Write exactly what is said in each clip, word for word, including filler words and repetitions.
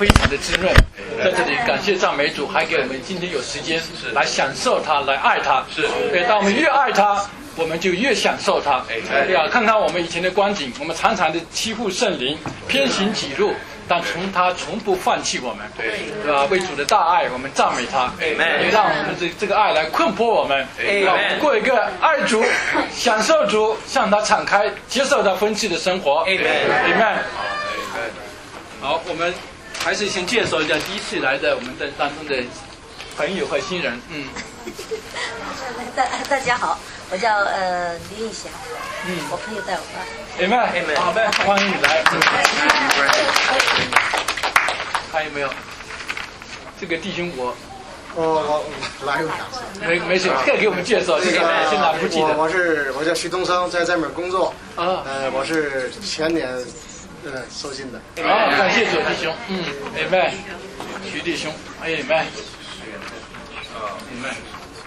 非常的滋润。在这里感谢赞美主，还给我们今天有时间来享受它，来爱它。 是， 对，当我们越爱它，我们就越享受它。对啊，看看我们以前的光景，我们常常的欺负圣灵，偏行己路。但从他从不放弃我们，对吧？为主的大爱，我们赞美他，也让我们这这个爱来困迫我们，让我们过一个爱主、享受主、向他敞开、接受他分赐的生活。Amen。好，我们还是先介绍一下第一次来的我们的当中的朋友和新人。嗯。 大大家好，我叫呃李映霞，嗯，我朋友带我来。 Amen，好的，欢迎你来。还有没有？这个弟兄我， 我我来过两次。 没没事，可以给我们介绍这个，现在不记得。 我我是我叫徐东升，在这边工作。 啊。 呃，我是前年呃收信的。 好，感谢主弟兄。嗯 ，Amen， 徐弟兄 ，Amen。Amen。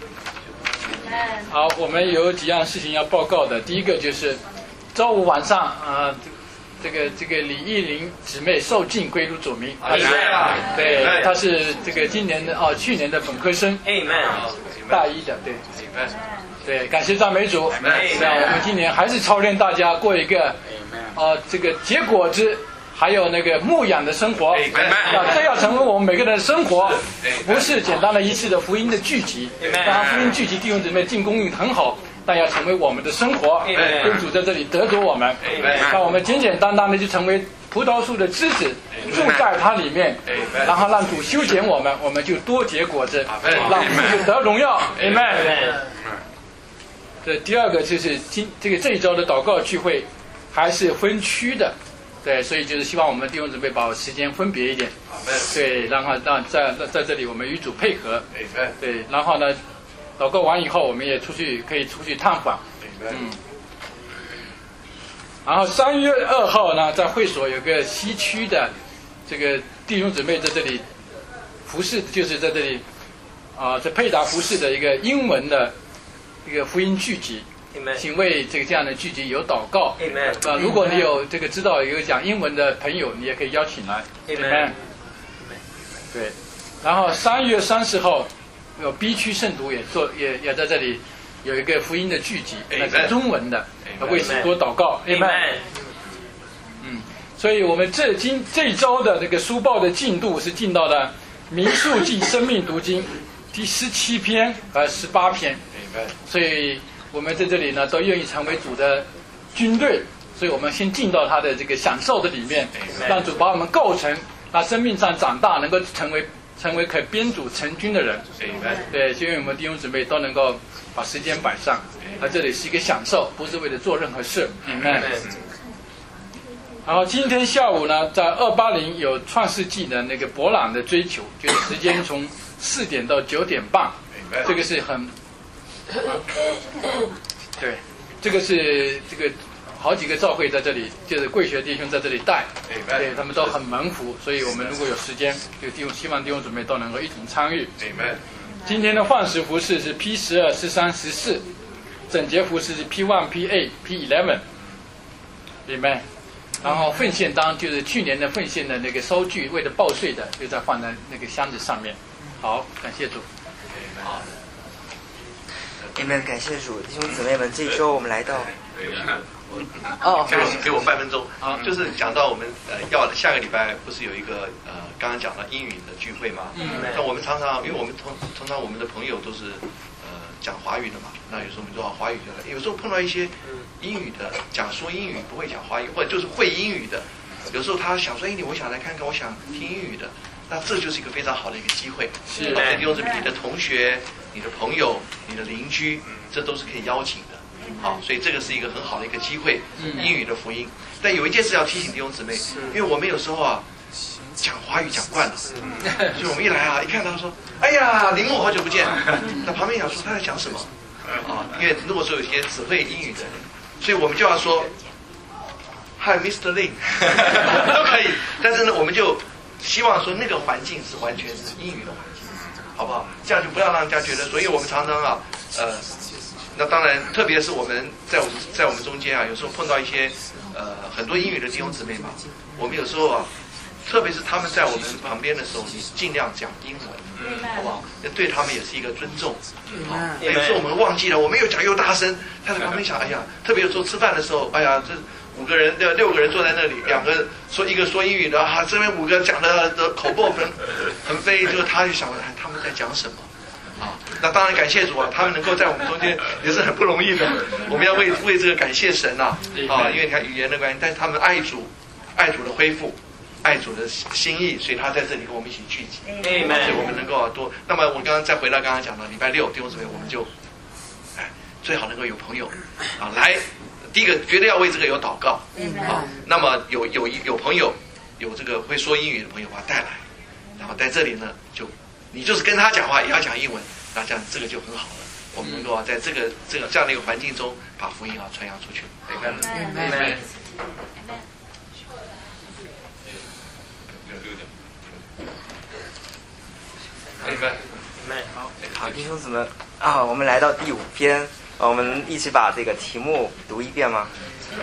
好，我们有几样事情要报告的。第一个就是周五晚上啊、呃，这个这个李艺玲姊妹受尽归入主名。 啊， 对，她是这个今年的哦，去年的本科生。 Amen。 大一的，对。Amen。对，感谢赞美主。Amen。那我们今年还是操练大家过一个啊、呃，这个结果子。还有那个牧养的生活，啊，这要成为我们每个人的生活，不是简单的一次的福音的聚集。当然，福音聚集弟兄姊妹进攻很好，但要成为我们的生活，跟主在这里得着我们。那我们简简单单的就成为葡萄树的枝子，住在它里面，然后让主修剪我们，我们就多结果子，让主就得荣耀。Amen。这第二个就是今这个这一周的祷告聚会，还是分区的。对，所以就是希望我们弟兄姊妹把时间分别一点，对，然后让在在在这里我们与主配合，对，然后呢，祷告完以后，我们也出去可以出去探访，嗯，然后三月二号呢，在会所有个西区的这个弟兄姊妹在这里服侍，就是在这里啊，在配搭服侍的一个英文的一个福音聚集。请为这个这样的聚集有祷告。啊，如果你有这个知道有讲英文的朋友，你也可以邀请来。Amen。对，然后三月三十号，有 B 区圣徒也做也也在这里有一个福音的聚集，那是中文的，为许多祷告。Amen。嗯，所以我们这今这一周的这个书报的进度是进到了民数记生命读经第十七篇和十八篇。所以。我们在这里呢，都愿意成为主的军队，所以我们先进到他的这个享受的里面，让主把我们构成，那生命上长大，能够成为成为可编组成军的人。对，所以我们弟兄姊妹都能够把时间摆上，而这里是一个享受，不是为了做任何事。Amen。然后今天下午呢，在二八零有创世纪的那个博览的追求，就是时间从四点到九点半，这个是很。对，这个是这个好几个教会在这里，就是贵学弟兄在这里带，对他们都很蒙福，所以我们如果有时间，就弟兄希望弟兄姊妹都能够一同参与。今天的换时服饰是 P 十二、十三、十四，整洁服饰是 P 一、P 八、P 十一，明白？然后奉献单就是去年的奉献的那个收据，为了报税的，就在放在那个箱子上面。好，感谢主。好。 Amen，感谢主，弟兄姊妹们，这周我们来到。 哦，给我给我半分钟啊，就是讲到我们呃要下个礼拜不是有一个呃刚刚讲到英语的聚会吗？嗯。那我们常常，因为我们通通常我们的朋友都是呃讲华语的嘛，那有时候我们做好华语的，有时候碰到一些英语的讲说英语不会讲华语，或者就是会英语的，有时候他想说，哎，你我想来看看，我想听英语的。那这就是一个非常好的一个机会，是，弟兄姊妹，你的同学、你的朋友、你的邻居，这都是可以邀请的，好，所以这个是一个很好的一个机会，英语的福音。但有一件事要提醒弟兄姊妹，因为我们有时候啊讲华语讲惯了，所以我们一来啊，一看他说，哎呀，林牧好久不见，那旁边想说他在讲什么啊？因为如果说有些只会英语的人，所以我们就要说 ，Hi Mister Lin， 都可以，但是呢，我们就。希望说那个环境是完全是英语的环境，好不好？这样就不要让人家觉得，所以我们常常啊，呃，那当然，特别是我们在我们在我们中间啊，有时候碰到一些呃很多英语的弟兄姊妹嘛，我们有时候啊特别是他们在我们旁边的时候，你尽量讲英文，好不好？对他们也是一个尊重。好，有时候我们忘记了，我们又讲又大声，他在旁边想，哎呀，特别有时候吃饭的时候，哎呀，这五个人、六六个人坐在那里，两个说一个说英语的啊，这边五个讲的的口沫横横飞，就他就想，哎，他们在讲什么？啊，那当然感谢主啊，他们能够在我们中间也是很不容易的。我们要为为这个感谢神呐，啊，因为你看语言的关系，但是他们爱主，爱主的恢复，爱主的心意，所以他在这里跟我们一起聚集，所以我们能够多。那么我刚刚再回到刚刚讲的礼拜六弟兄姊妹，我们就，哎，最好能够有朋友啊来。第一个绝对要为这个有祷告啊，那么有有有朋友，有这个会说英语的朋友把他带来，然后在这里呢，就你就是跟他讲话也要讲英文，那这样这个就很好了。我们能够啊，在这个这个这样的一个环境中，把福音啊传扬出去。Amen。 好，弟兄姊妹啊，我们来到第五篇。我们一起把这个题目读一遍吗？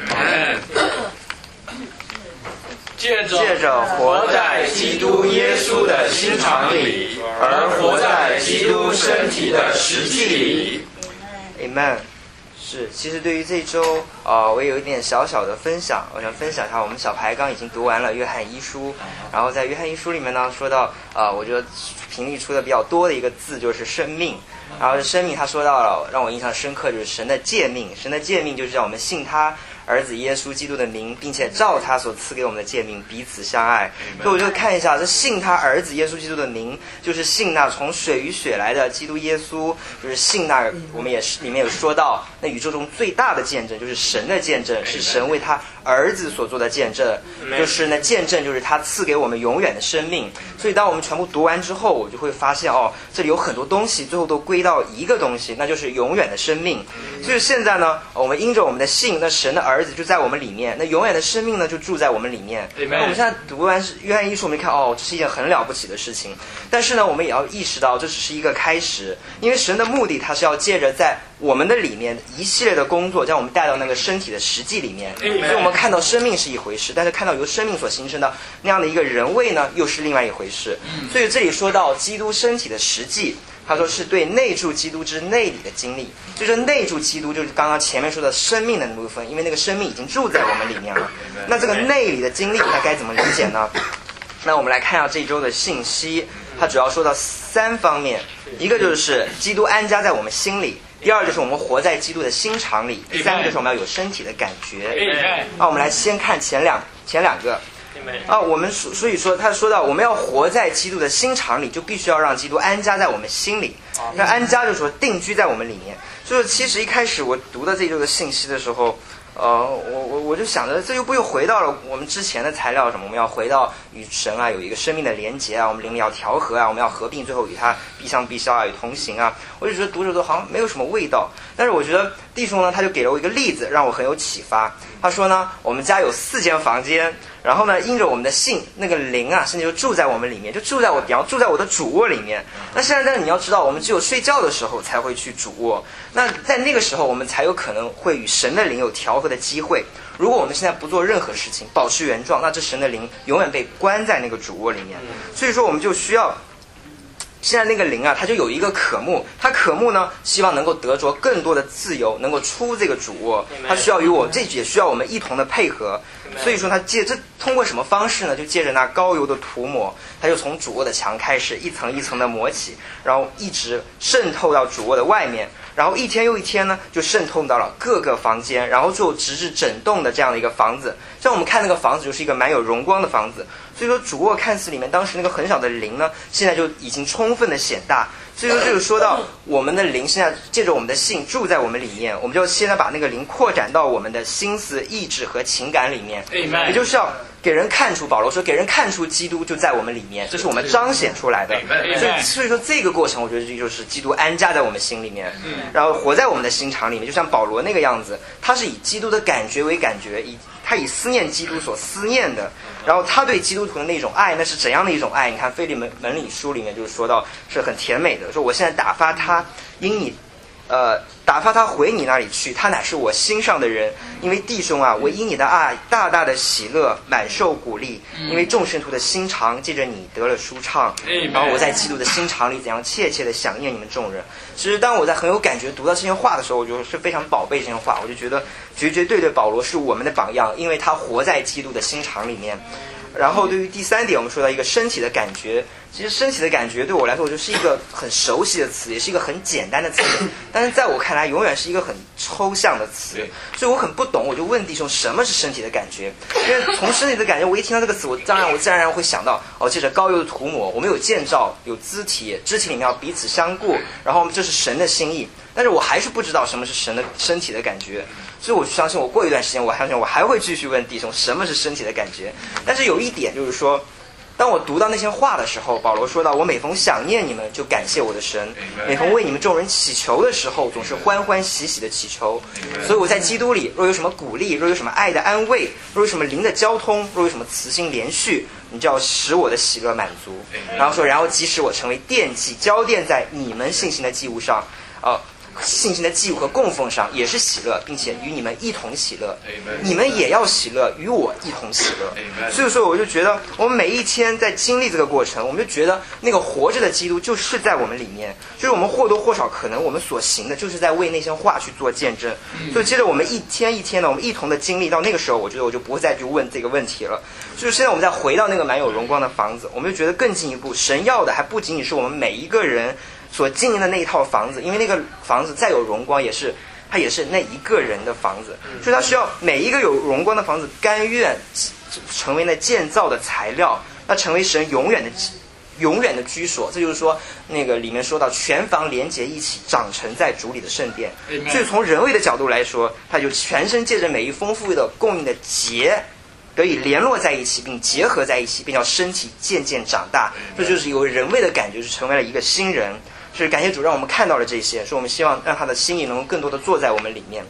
借着借着活在基督耶稣的心肠里，而活在基督身体的实际里。Amen。是，其实对于这周，呃，我也有一点小小的分享，我想分享一下。我们小排刚已经读完了约翰一书，然后在约翰一书里面呢，说到，呃，我觉得频率出的比较多的一个字就是生命。然后生命他说到了让我印象深刻，就是神的诫命，神的诫命就是让我们信他儿子耶稣基督的名，并且照他所赐给我们的诫命彼此相爱。所以我就看一下，这信他儿子耶稣基督的名，就是信那从水与血来的基督耶稣，就是信那我们也是里面有说到，那宇宙中最大的见证就是神的见证，是神为他儿子所做的见证，就是那见证就是他赐给我们永远的生命。所以当我们全部读完之后，我就会发现哦，这里有很多东西最后都归到一个东西，那就是永远的生命。所以现在呢，我们因着我们的信，那神的儿子就在我们里面，那永远的生命呢就住在我们里面。那我们现在读完约翰一书，我们看哦，这是一件很了不起的事情。但是呢，我们也要意识到这只是一个开始，因为神的目的他是要借着在我们的里面一系列的工作，将我们带到那个身体的实际里面。所以我们看到生命是一回事，但是看到由生命所形成的那样的一个人位呢，又是另外一回事。所以这里说到基督身体的实际，他说是对内住基督之内里的经历，就是内住基督，就是刚刚前面说的生命的那部分，因为那个生命已经住在我们里面了。那这个内里的经历，它该怎么理解呢？那我们来看一下这周的信息，它主要说到三方面，一个就是基督安家在我们心里，第二就是我们活在基督的心肠里，第三个就是我们要有身体的感觉。那我们来先看前两前两个。啊，我们所以说，他说到我们要活在基督的心肠里，就必须要让基督安家在我们心里。那安家就是说定居在我们里面。就是其实一开始我读到这周的信息的时候，呃，我我我就想着，这又不又回到了我们之前的材料什么？我们要回到与神啊有一个生命的连结啊，我们灵里要调和啊，我们要合并，最后与他必相必消啊，与同行啊。我就觉得读着都好像没有什么味道。但是我觉得弟兄呢，他就给了我一个例子，让我很有启发。他说呢，我们家有四间房间。然后呢，因着我们的信，那个灵啊，甚至就住在我们里面，就住在我，比方住在我的主卧里面。那现在，但是你要知道，我们只有睡觉的时候才会去主卧。那在那个时候，我们才有可能会与神的灵有调和的机会。如果我们现在不做任何事情，保持原状，那这神的灵永远被关在那个主卧里面。所以说，我们就需要。现在那个灵啊，他就有一个渴慕，他渴慕呢，希望能够得着更多的自由，能够出这个主卧。他需要与我，这也需要我们一同的配合。所以说，他借这通过什么方式呢？就借着那膏油的涂抹，他就从主卧的墙开始，一层一层的抹起，然后一直渗透到主卧的外面。然后一天又一天呢，就渗透到了各个房间，然后就直至整栋的这样的一个房子。像我们看那个房子，就是一个蛮有荣光的房子。所以说，主卧看似里面当时那个很小的灵呢，现在就已经充分的显大。所以说，这就说到我们的灵现在借着我们的信住在我们里面，我们就现在把那个灵扩展到我们的心思、意志和情感里面，也就是要给人看出，保罗说给人看出基督就在我们里面，这是我们彰显出来的。所以，所以说这个过程，我觉得这就是基督安家在我们心里面，然后活在我们的心肠里面，就像保罗那个样子，他是以基督的感觉为感觉，以他以思念基督所思念的，然后他对基督徒的那种爱，那是怎样的一种爱？你看腓利门门里书里面就是说到是很甜美的，说我现在打发他因你呃，打发他回你那里去，他乃是我心上的人。因为弟兄啊，我因你的爱大大的喜乐，满受鼓励。因为众圣徒的心肠借着你得了舒畅，然后我在基督的心肠里怎样切切的想念你们众人。其实当我在很有感觉读到这些话的时候，我就是非常宝贝这些话，我就觉得绝绝对对保罗是我们的榜样，因为他活在基督的心肠里面。然后对于第三点，我们说到一个身体的感觉，其实身体的感觉对我来说，我就是一个很熟悉的词，也是一个很简单的词，但是在我看来永远是一个很抽象的词，所以我很不懂，我就问弟兄什么是身体的感觉。因为从身体的感觉，我一听到这个词，我当然我自然而然会想到，哦，借着膏油的涂抹，我们有建造，有肢体，肢体里面要彼此相顾，然后这是神的心意。但是我还是不知道什么是神的身体的感觉，所以我相信我过一段时间，我相信我还会继续问弟兄什么是身体的感觉。但是有一点就是说，当我读到那些话的时候，保罗说到，我每逢想念你们，就感谢我的神；每逢为你们众人祈求的时候，总是欢欢喜喜的祈求。所以我在基督里，若有什么鼓励，若有什么爱的安慰，若有什么灵的交通，若有什么慈心连续，你就要使我的喜乐满足。然后说，然后即使我成为奠祭，交奠在你们信心的祭物上，呃信心的祭物和供奉上也是喜乐，并且与你们一同喜乐。你们也要喜乐，与我一同喜乐。所以说我就觉得我们每一天在经历这个过程，我们就觉得那个活着的基督就是在我们里面，就是我们或多或少可能我们所行的就是在为那些话去做见证。所以接着我们一天一天的我们一同的经历，到那个时候我觉得我就不会再去问这个问题了。就是现在我们再回到那个满有荣光的房子，我们就觉得更进一步，神要的还不仅仅是我们每一个人所经营的那一套房子，因为那个房子再有荣光，也是它也是那一个人的房子，所以它需要每一个有荣光的房子甘愿成为那建造的材料，那成为神永远的永远的居所。这就是说，那个里面说到全房连结一起，长成在主里的圣殿。所以从人为的角度来说，它就全身借着每一丰富的供应的节，得以联络在一起，并结合在一起，并叫身体渐渐长大。这就是有人为的感觉，是成为了一个新人。是感谢主让我们看到了这些，所以我们希望让他的心意能够更多的坐在我们里面。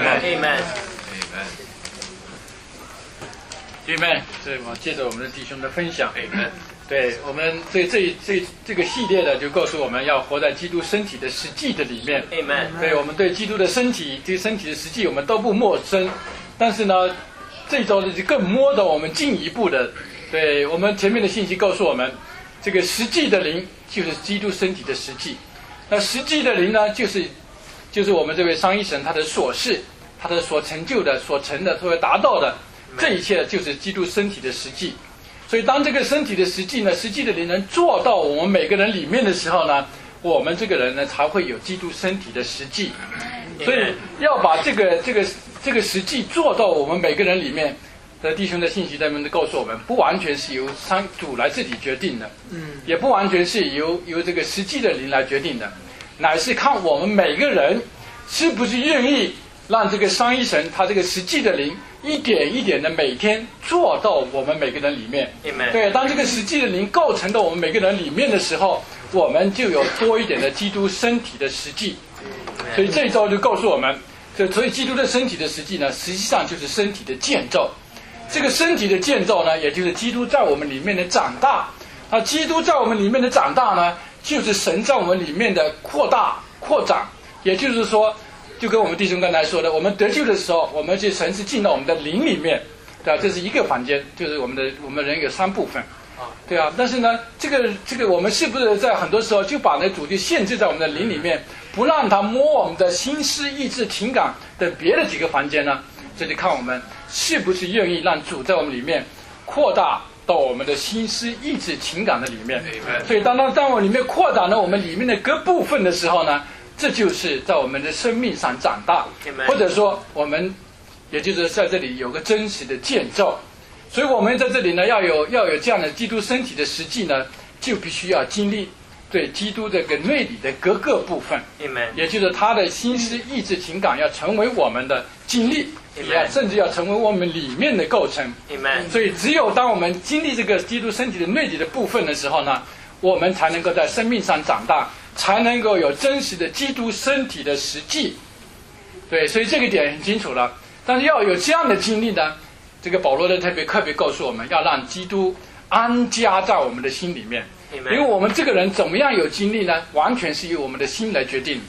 Amen。Amen。所以我接着我们的弟兄的分享。Amen。对我们这这这这个系列的就告诉我们要活在基督身体的实际的里面。Amen。对我们对基督的身体，对身体的实际我们都不陌生，但是呢，这周呢就更摸到我们进一步的。对我们前面的信息告诉我们，这个实际的灵就是基督身体的实际。那实际的灵呢，就是就是我们这位上一神他的所事，他的所成就的、所成的、所达到的，这一切就是基督身体的实际。所以当这个身体的实际呢，实际的灵能做到我们每个人里面的时候呢，我们这个人呢才会有基督身体的实际。所以要把这个这个这个实际做到我们每个人里面。的弟兄的信息在们告诉我们，不完全是由上主来自己决定的，嗯，也不完全是由由这个实际的灵来决定的，乃是看我们每个人是不是愿意让这个上一神他这个实际的灵一点一点的每天做到我们每个人里面。对，当这个实际的灵构成到我们每个人里面的时候，我们就有多一点的基督身体的实际。所以这一招就告诉我们，这所以基督的身体的实际呢，实际上就是身体的建造。这个身体的建造呢，也就是基督在我们里面的长大。那基督在我们里面的长大呢，就是神在我们里面的扩大扩展。也就是说，就跟我们弟兄刚才说的，我们得救的时候，我们这神是进到我们的灵里面，对吧？这是一个房间，就是我们的我们人有三部分，对啊。但是呢，这个这个我们是不是在很多时候就把那主就限制在我们的灵里面，不让他摸我们的心思、意志、情感等别的几个房间呢？这就看我们是不是愿意让主在我们里面扩大到我们的心思、意志、情感的里面。所以当当当我里面扩大了我们里面的各部分的时候呢，这就是在我们的生命上长大，或者说我们也就是在这里有个真实的建造。所以我们在这里呢，要有要有这样的基督身体的实际呢，就必须要经历对基督这个内里的各个部分，也就是他的心思、意志、情感要成为我们的经历，也要甚至要成为我们里面的构成。所以只有当我们经历这个基督身体的内里的部分的时候呢，我们才能够在生命上长大，才能够有真实的基督身体的实际。对，所以这个点很清楚了。但是要有这样的经历呢，这个保罗的特别特别告诉我们，要让基督安家在我们的心里面。因为我们这个人怎么样有经历呢？完全是由我们的心来决定。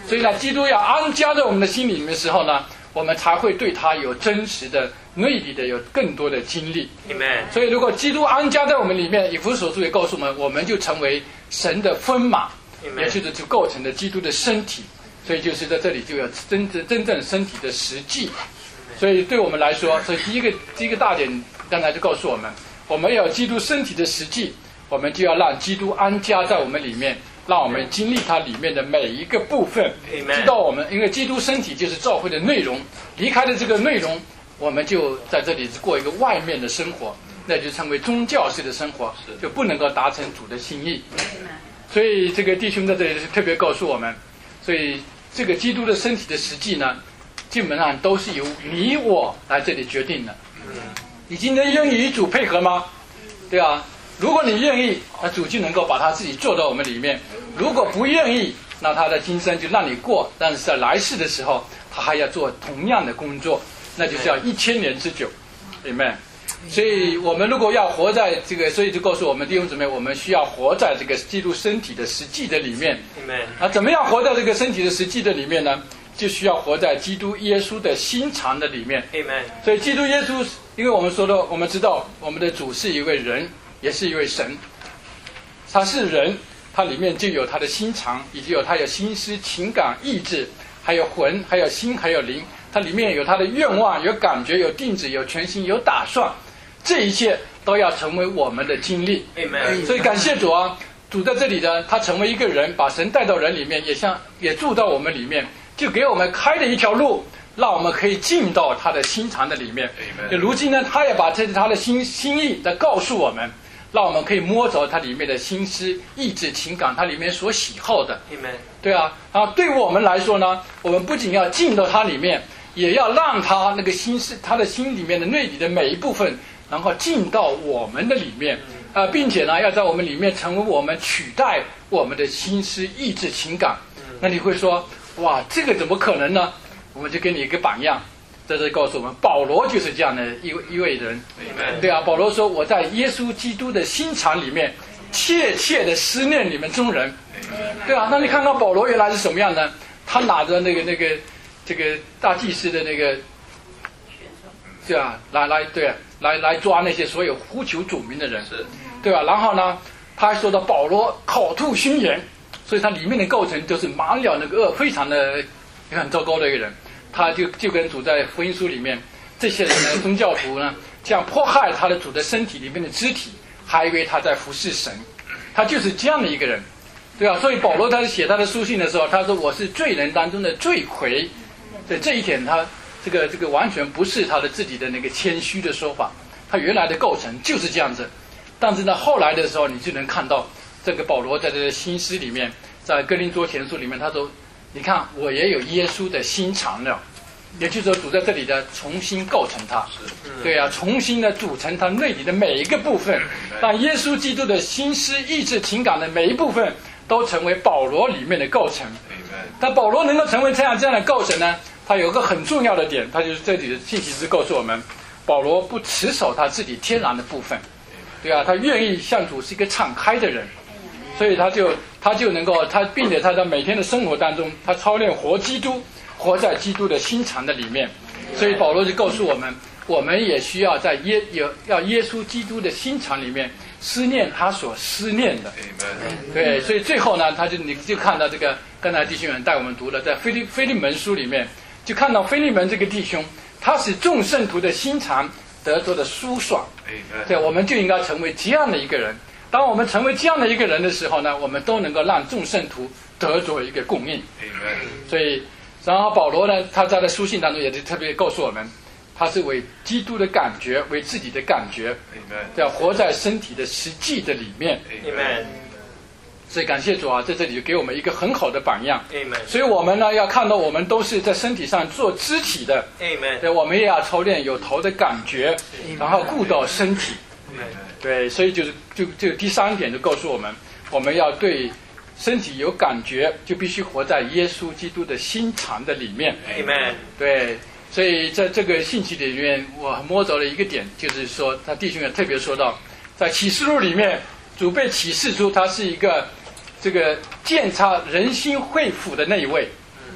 所以呢，基督要安家在我们的心里面的时候呢，我们才会对他有真实的内里的有更多的经历。 Amen。 所以如果基督安家在我们里面，以弗所书也告诉我们，我们就成为神的分马，也就是就构成了基督的身体。所以就是在这里就有真正真正身体的实际。所以对我们来说，所以第一个第一个大点刚才就告诉我们，我们要有基督身体的实际，我们就要让基督安家在我们里面，让我们经历它里面的每一个部分，知道我们因为基督身体就是教会的内容，离开了这个内容，我们就在这里过一个外面的生活，那就成为宗教式的生活，就不能够达成主的心意。所以这个弟兄在这里特别告诉我们，所以这个基督的身体的实际呢，基本上都是由你我来这里决定的。你今天愿意与主配合吗？对啊，如果你愿意，那主就能够把他自己做到我们里面；如果不愿意，那他的今生就让你过，但是在来世的时候，他还要做同样的工作，那就叫一千年之久。Amen。所以我们如果要活在这个，所以就告诉我们弟兄姊妹，我们需要活在这个基督身体的实际的里面。啊，怎么样活在这个身体的实际的里面呢？就需要活在基督耶稣的心肠的里面。所以基督耶稣，因为我们说的，我们知道我们的主是一位人，也是一位神。他是人，他里面就有他的心肠，以及有他有心思、情感、意志，还有魂，还有心，还有灵。它里面有他的愿望，有感觉，有定旨，有全心，有打算。这一切都要成为我们的经历。所以感谢主啊，主在这里呢，他成为一个人，把神带到人里面，也像也住到我们里面，就给我们开了一条路，让我们可以进到他的心肠的里面。如今呢，他也把这他的心心意在告诉我们，让我们可以摸着他里面的心思、意志、情感，他里面所喜好的。对啊，然后对我们来说呢，我们不仅要进到他里面，也要让他那个心思，他的心里面的内里的每一部分，然后进到我们的里面啊、呃，并且呢，要在我们里面成为我们取代我们的心思、意志、情感。那你会说，哇，这个怎么可能呢？我们就给你一个榜样，在这告诉我们，保罗就是这样的一位一位人。对啊，保罗说，我在耶稣基督的心肠里面，切切的思念你们中人。对啊，那你看看保罗原来是什么样呢？他拿着那个那个这个大祭司的那个，对啊，来来对啊。来来抓那些所有呼求主名的人，对吧？然后呢，他还说到保罗口吐熏言，所以他里面的构成就是满了那个恶，非常的很糟糕的一个人。他就就跟主在福音书里面这些人呢，宗教徒呢，这样迫害他的主的身体里面的肢体，还以为他在服侍神，他就是这样的一个人，对吧？所以保罗他写他的书信的时候，他说我是罪人当中的罪魁，所以这一点他。这个这个完全不是他的自己的那个谦虚的说法，他原来的构成就是这样子。但是呢，后来的时候，你就能看到这个保罗在这个心思里面，在哥林多前书里面，他说：“你看，我也有耶稣的心肠了。”也就是说，主在这里的重新构成它，对啊，重新的组成它内里的每一个部分，让耶稣基督的心思、意志、情感的每一部分都成为保罗里面的构成。但保罗能够成为这样这样的构成呢？他有一个很重要的点，他就是这里的信息是告诉我们，保罗不持守他自己天然的部分，对啊，他愿意向主是一个敞开的人，所以他就他就能够他，并且他在每天的生活当中，他操练活基督，活在基督的心肠的里面，所以保罗就告诉我们，我们也需要在耶有要耶稣基督的心肠里面思念他所思念的，对，所以最后呢，他就你就看到这个刚才弟兄们带我们读了，在腓利腓利门书里面。就看到腓利门这个弟兄，他使众圣徒的心肠得着的舒爽。对，我们就应该成为这样的一个人。当我们成为这样的一个人的时候呢，我们都能够让众圣徒得着一个供应。所以，然后保罗呢，他在的书信当中也是特别告诉我们，他是为基督的感觉，为自己的感觉，要活在身体的实际的里面。所以感谢主啊，在这里就给我们一个很好的榜样。所以我们呢要看到我们都是在身体上做肢体的。对，我们也要操练有头的感觉，然后顾到身体。对，所以就是就就第三点就告诉我们，我们要对身体有感觉，就必须活在耶稣基督的心肠的里面。对，所以在这个信息里面，我摸着了一个点，就是说他弟兄也特别说到，在启示录里面，主被启示出他是一个这个鉴察人心肺腑的那一位，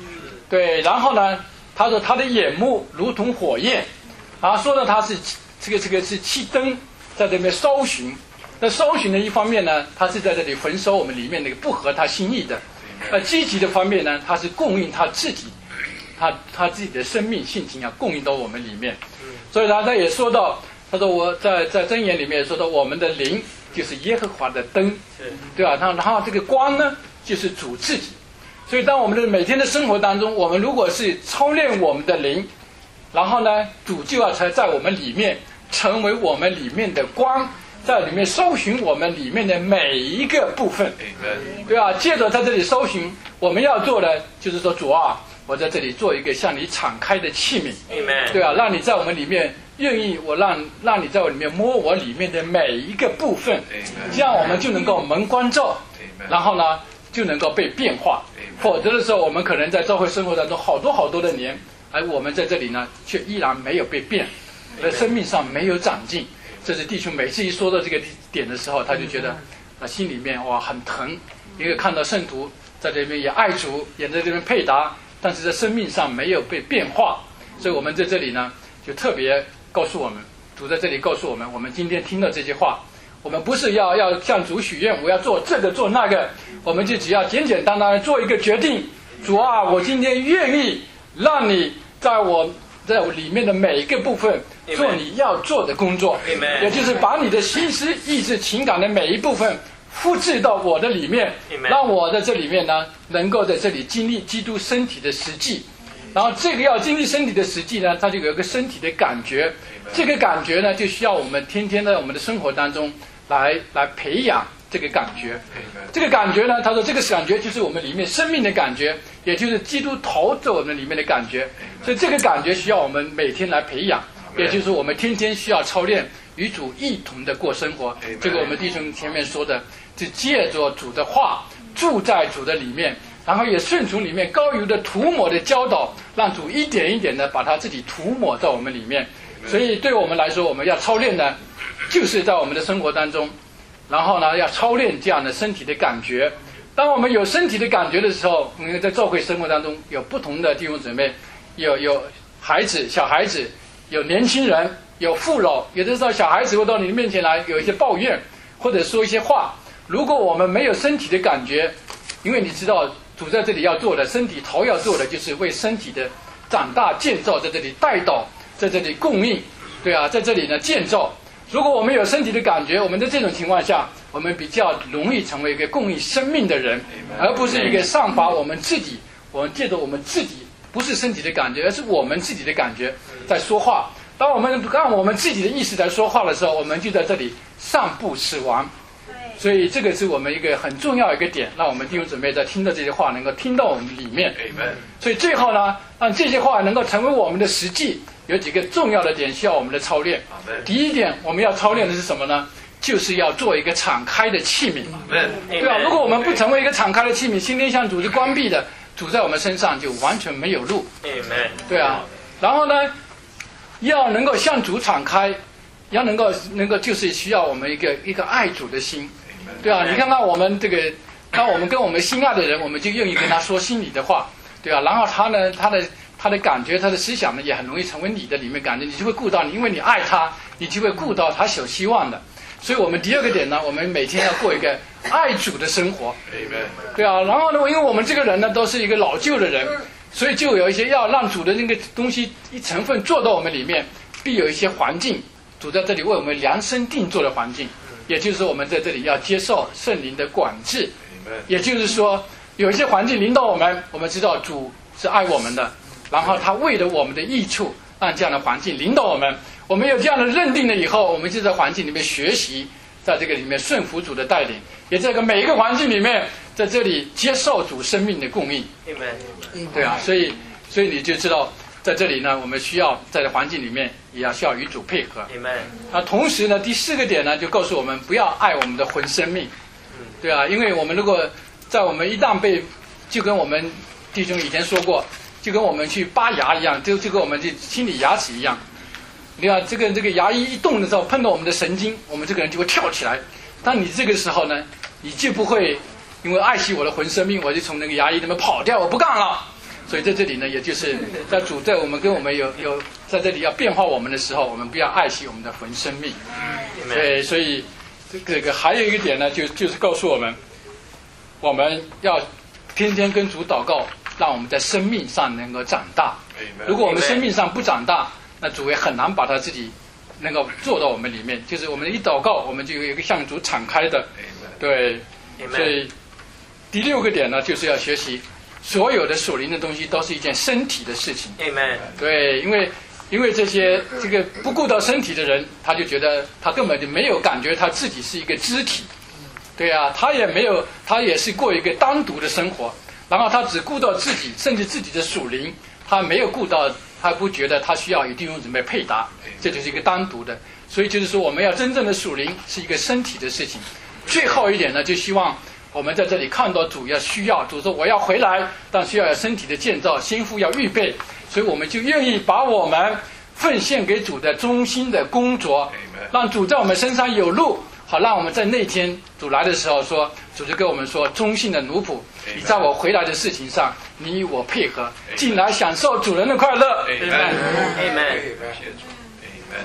对，然后呢，他说他的眼目如同火焰，啊，说呢他是这个这个是气灯在这边搜寻。那搜寻的一方面呢，他是在这里焚烧我们里面那个不合他心意的；那积极的方面呢，他是供应他自己，他他自己的生命性情啊，供应到我们里面。所以他他也说到，他说我在在箴言里面也说到，我们的灵就是耶和华的灯，对吧？然后然后这个光呢，就是主自己。所以当我们的每天的生活当中，我们如果是操练我们的灵，然后呢，主就要才在我们里面成为我们里面的光。在里面搜寻我们里面的每一个部分，对吧？借着在这里搜寻，我们要做的就是说，主啊，我在这里做一个向你敞开的器皿，对吧？让你在我们里面愿意，我让让你在我里面摸我里面的每一个部分，这样我们就能够蒙光照，然后呢就能够被变化。否则的时候，我们可能在教会生活当中好多好多的年，而我们在这里呢却依然没有被变，在生命上没有长进。这是弟兄每次一说到这个点的时候，他就觉得啊心里面哇很疼，因为看到圣徒在这边也爱主，也在这边配搭，但是在生命上没有被变化。所以我们在这里呢就特别告诉我们，主在这里告诉我们，我们今天听到这些话，我们不是要要向主许愿，我要做这个做那个，我们就只要简简单单做一个决定，主啊，我今天愿意让你在我在我里面的每一个部分做你要做的工作， Amen. 也就是把你的心思意志情感的每一部分复制到我的里面， Amen. 让我在这里面呢能够在这里经历基督身体的实际。然后这个要经历身体的实际呢，它就有一个身体的感觉， Amen. 这个感觉呢就需要我们天天在我们的生活当中来来培养这个感觉。 Amen. 这个感觉呢，他说这个感觉就是我们里面生命的感觉，也就是基督投在我们里面的感觉。Amen. 所以这个感觉需要我们每天来培养， Amen. 也就是我们天天需要操练与主一同的过生活。 Amen. 这个我们弟兄前面说的，就借着主的话住在主的里面，然后也顺从里面膏油的涂抹的教导，让主一点一点的把他自己涂抹在我们里面。 Amen. 所以对我们来说，我们要操练的就是在我们的生活当中，然后呢要操练这样的身体的感觉。当我们有身体的感觉的时候，因为在教会生活当中有不同的弟兄姊妹，有有孩子小孩子，有年轻人，有父老，有的时候小孩子会到你面前来有一些抱怨或者说一些话，如果我们没有身体的感觉，因为你知道主在这里要做的，身体头要做的就是为身体的长大建造，在这里带导，在这里供应，对啊，在这里呢建造。如果我们有身体的感觉，我们在这种情况下，我们比较容易成为一个供应生命的人，而不是一个上发我们自己，我们借着我们自己不是身体的感觉，而是我们自己的感觉在说话。当我们让我们自己的意识在说话的时候，我们就在这里上步死亡。所以这个是我们一个很重要的一个点，让我们弟兄姊妹在听到这些话能够听到我们里面。所以最后呢，让这些话能够成为我们的实际，有几个重要的点需要我们的操练。第一点，我们要操练的是什么呢？就是要做一个敞开的器皿。对啊，如果我们不成为一个敞开的器皿，心灵向主是关闭的，主在我们身上就完全没有路。对啊，然后呢，要能够向主敞开，要能够能够就是需要我们一个一个爱主的心。对啊，你看看我们这个，当我们跟我们心爱的人，我们就愿意跟他说心里的话，对啊，然后他呢，他的他的感觉，他的思想呢，也很容易成为你的里面感觉，你就会顾到你，因为你爱他，你就会顾到他所希望的。所以我们第二个点呢，我们每天要过一个爱主的生活。对啊，然后呢，因为我们这个人呢都是一个老旧的人，所以就有一些要让主的那个东西一成分做到我们里面，必有一些环境，主在这里为我们量身定做的环境。也就是说，我们在这里要接受圣灵的管制，也就是说，有一些环境领导我们，我们知道主是爱我们的，然后他为了我们的益处，让这样的环境领导我们。我们有这样的认定了以后，我们就在环境里面学习，在这个里面顺服主的带领，也在这个每一个环境里面，在这里接受主生命的供应。对啊，所以所以你就知道。在这里呢，我们需要在环境里面也要需要与主配合。啊，同时呢，第四个点呢，就告诉我们不要爱我们的魂生命，对啊，因为我们如果在我们一旦被，就跟我们弟兄以前说过，就跟我们去拔牙一样，就就跟我们这清理牙齿一样。你看这个这个牙医一动的时候，碰到我们的神经，我们这个人就会跳起来。但你这个时候呢，你就不会因为爱惜我的魂生命，我就从那个牙医那边跑掉，我不干了。 所以在这里呢，也就是在主在我们跟我们有有在这里要变化我们的时候，我们不要爱惜我们的魂生命。对，所以这个还有一个点呢，就就是告诉我们，我们要天天跟主祷告，让我们在生命上能够长大。如果我们生命上不长大，那主也很难把他自己能够做到我们里面。就是我们一祷告，我们就有一个向主敞开的。对，所以第六个点呢，就是要学习所有的属灵的东西都是一件身体的事情。 Amen。 对，因为因为这些这个不顾到身体的人，他就觉得他根本就没有感觉他自己是一个肢体。对啊，他也没有，他也是过一个单独的生活，然后他只顾到自己，甚至自己的属灵，他没有顾到，他不觉得他需要与弟兄姊妹配搭，这就是一个单独的。所以就是说，我们要真正的属灵是一个身体的事情。最后一点呢，就希望我们在这里看到主要需要，主说我要回来，但需要有身体的建造，心腹要预备，所以我们就愿意把我们奉献给主的忠心的工作，让主在我们身上有路。好，让我们在那天主来的时候说，主就跟我们说，忠信的奴仆，你在我回来的事情上，你与我配合，进来享受主人的快乐。 Amen。 感谢主。Amen。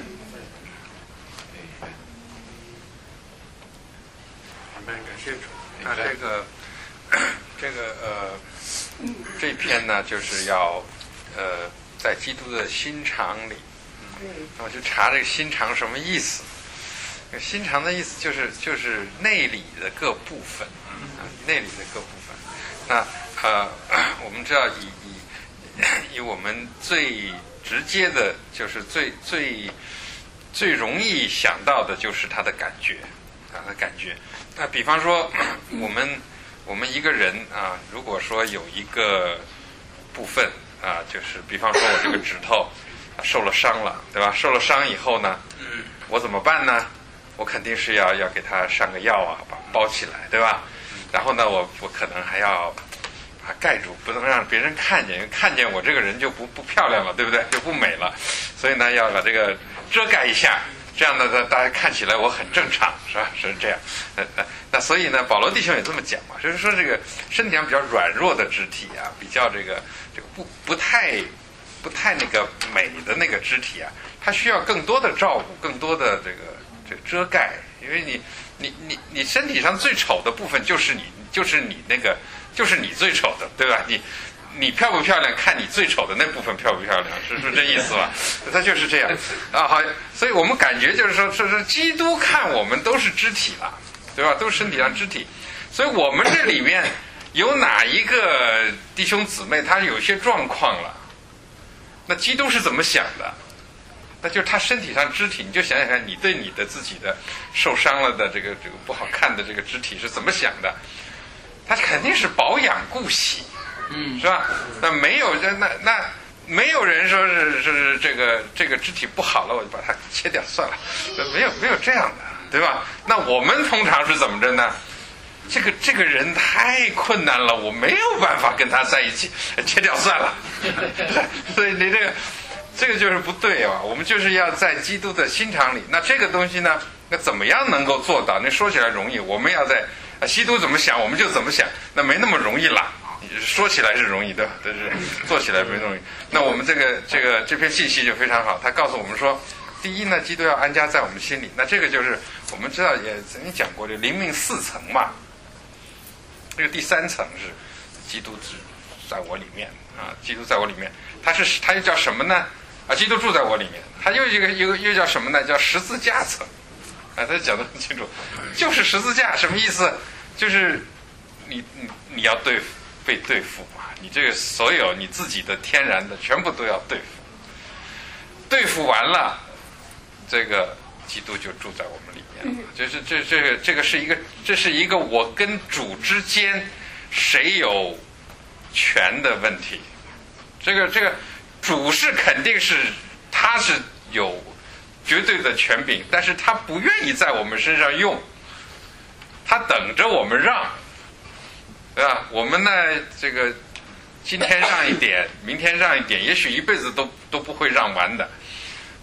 Amen。感谢主。那这个这个呃这篇呢，就是要呃在基督的心肠里，那我就查这个心肠什么意思。心肠的意思就是就是内里的各部分，啊，内里的各部分。那呃，我们知道以以以我们最直接的，就是最最最容易想到的就是他的感觉，他的感觉。那比方说，我们我们一个人啊，如果说有一个部分啊，就是比方说我这个指头受了伤了，对吧？受了伤以后呢，我怎么办呢？我肯定是要要给他上个药啊，把包起来，对吧？然后呢，我我可能还要把盖住，不能让别人看见，因为看见我这个人就不不漂亮了，对不对？就不美了。所以呢，要把这个遮盖一下，这样呢，大家看起来我很正常，是吧？是这样。那那那所以呢，保罗弟兄也这么讲嘛，就是说这个身体上比较软弱的肢体啊，比较这个这个不不太不太那个美的那个肢体啊，它需要更多的照顾，更多的这个。这个遮盖，因为你你你你身体上最丑的部分就是你就是你那个就是你最丑的，对吧？你你漂不漂亮，看你最丑的那部分漂不漂亮，是是这意思吧？它就是这样啊。好，所以我们感觉就是说，是是基督看我们都是肢体了，对吧？都是身体上肢体，所以我们这里面有哪一个弟兄姊妹他有些状况了，那基督是怎么想的？那就是他身体上肢体，你就想想看，你对你的自己的受伤了的这个这个不好看的这个肢体是怎么想的？他肯定是保养顾惜，嗯，是吧？那没有那那没有人说是是这个这个肢体不好了，我就把它切掉算了，没有没有这样的，对吧？那我们通常是怎么着呢？这个这个人太困难了，我没有办法跟他在一起，切掉算了。所以你这个。这个就是不对啊！我们就是要在基督的心肠里。那这个东西呢？那怎么样能够做到？那说起来容易，我们要在啊，基督怎么想，我们就怎么想，那没那么容易啦。说起来是容易的，但是做起来没那么容易。那我们这个这个这篇信息就非常好，他告诉我们说，第一呢，基督要安家在我们心里。那这个就是我们知道也曾经讲过，这灵命四层嘛。这个第三层是基督在我里面啊，基督在我里面，他是他又叫什么呢？啊，基督住在我里面，他又一个又又叫什么呢？叫十字架层，啊，他讲得很清楚，就是十字架什么意思？就是你你你要对付被对付嘛，你这个所有你自己的天然的全部都要对付，对付完了，这个基督就住在我们里面了。就是这这个这个是一个这是一个我跟主之间谁有权的问题，这个这个。主是肯定是他是有绝对的权柄，但是他不愿意在我们身上用，他等着我们让，对吧？我们呢，这个今天让一点，明天让一点，也许一辈子都都不会让完的。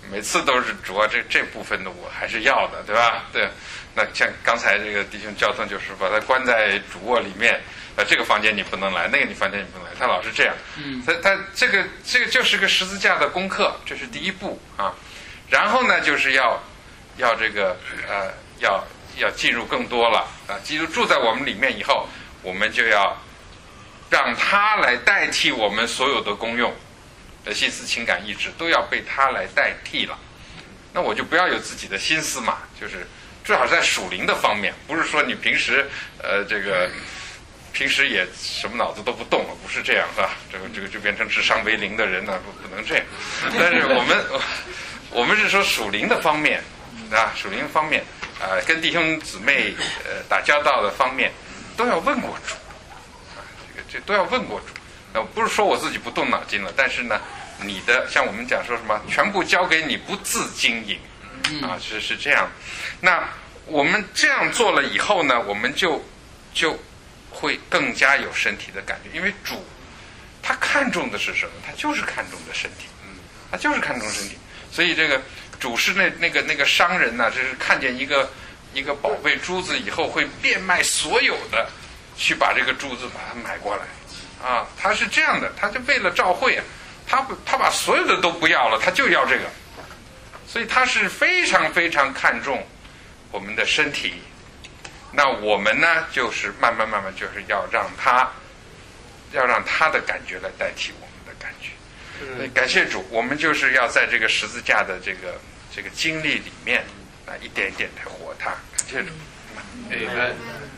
每次都是主要这这部分的我还是要的，对吧？对，那像刚才这个弟兄交通就是把他关在主卧里面，呃，这个房间你不能来，那个你房间你不能来，他老是这样。嗯，他他这个这个就是个十字架的功课，这是第一步啊。然后呢，就是要要这个呃要要进入更多了啊，基督住在我们里面以后，我们就要让他来代替我们所有的功用。的心思、情感、意志都要被他来代替了，那我就不要有自己的心思嘛，就是最好在属灵的方面，不是说你平时呃这个平时也什么脑子都不动了，不是这样是吧？这个这个就变成智商为零的人呢，不不能这样。但是我们我们是说属灵的方面啊，属灵方面啊、呃，跟弟兄姊妹呃打交道的方面都要问过主啊，这个这都要问过主。呃，不是说我自己不动脑筋了，但是呢，你的像我们讲说什么，全部交给你，不自经营，啊，是是这样。那我们这样做了以后呢，我们就就会更加有身体的感觉，因为主他看重的是什么？他就是看重的身体，嗯，他就是看重身体。所以这个主是那那个那个商人呢，就是看见一个一个宝贝珠子以后，会变卖所有的，去把这个珠子把它买过来。啊，他是这样的，他就为了召会啊，他他把所有的都不要了，他就要这个，所以他是非常非常看重我们的身体。那我们呢，就是慢慢慢慢，就是要让他，要让他的感觉来代替我们的感觉。所以感谢主，我们就是要在这个十字架的这个这个经历里面，啊，一点一点的活它。感谢主。 嗯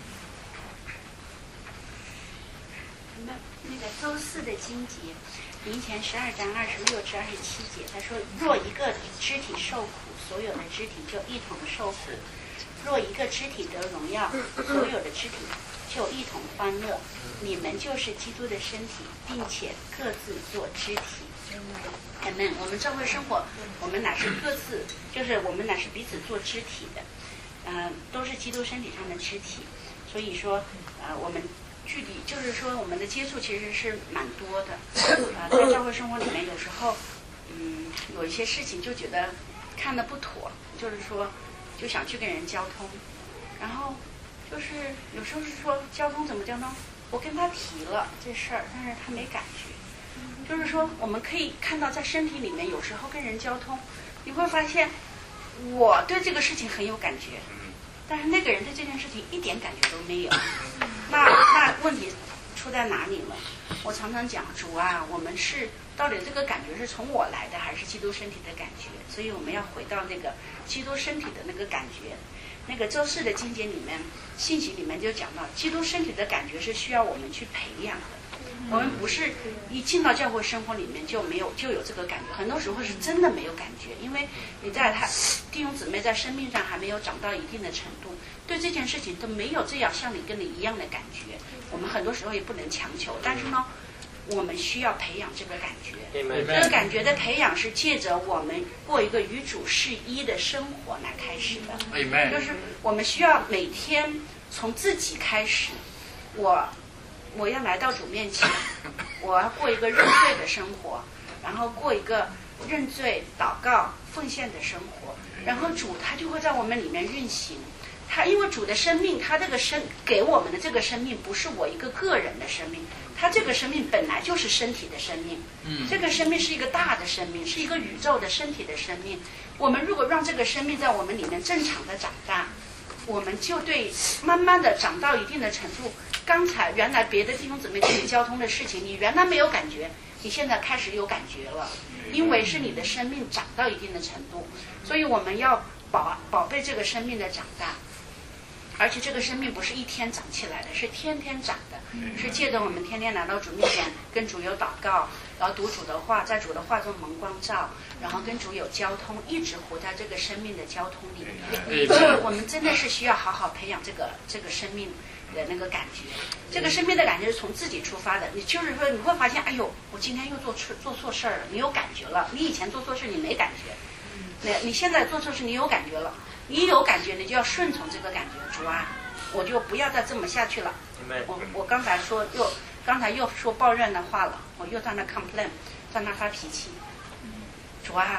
那个周四的经节，林前十二章二十六至二十七节，他说：若一个肢体受苦，所有的肢体就一同受苦；若一个肢体得荣耀，所有的肢体就一同欢乐。你们就是基督的身体，并且各自做肢体。阿们。我们教会生活，我们乃是各自，就是我们乃是彼此做肢体的，嗯、呃，都是基督身体上的肢体。所以说，呃，我们。具体就是说，我们的接触其实是蛮多的，啊，在教会生活里面，有时候，嗯，有一些事情就觉得看得不妥，就是说，就想去跟人交通，然后就是有时候是说交通怎么交通，我跟他提了这事儿，但是他没感觉，就是说我们可以看到在身体里面，有时候跟人交通，你会发现我对这个事情很有感觉。但是那个人对这件事情一点感觉都没有，那那问题出在哪里了？我常常讲，主啊，我们是到底这个感觉是从我来的，还是基督身体的感觉？所以我们要回到那个基督身体的那个感觉。那个周四的经节里面，信息里面就讲到，基督身体的感觉是需要我们去培养的。我们不是一进到教会生活里面就没有就有这个感觉，很多时候是真的没有感觉，因为你在他弟兄姊妹在生命上还没有长到一定的程度，对这件事情都没有这样像你跟你一样的感觉。我们很多时候也不能强求，但是呢，我们需要培养这个感觉。这个感觉的培养是借着我们过一个与主是一的生活来开始的。就是我们需要每天从自己开始，我。我要来到主面前，我要过一个认罪的生活，然后过一个认罪、祷告、奉献的生活，然后主他就会在我们里面运行。他因为主的生命，他这个生给我们的这个生命不是我一个个人的生命，他这个生命本来就是身体的生命，嗯，这个生命是一个大的生命，是一个宇宙的身体的生命。我们如果让这个生命在我们里面正常的长大，我们就对慢慢的长到一定的程度。刚才原来别的弟兄姊妹跟你交通的事情，你原来没有感觉，你现在开始有感觉了，因为是你的生命长到一定的程度，所以我们要保宝贝这个生命的长大，而且这个生命不是一天长起来的，是天天长的，是借着我们天天来到主面前，跟主有祷告，然后读主的话，在主的话中蒙光照，然后跟主有交通，一直活在这个生命的交通里面。所以我们真的是需要好好培养这个这个生命的那个感觉，这个生命的感觉是从自己出发的。你就是说你会发现，哎呦，我今天又做错做错事儿了，你有感觉了。你以前做错事你没感觉，那你现在做错事你有感觉了。你有感觉，你就要顺从这个感觉。主啊，我就不要再这么下去了。我我刚才说又刚才又说抱怨的话了，我又在那 complain， 在那发脾气。主啊，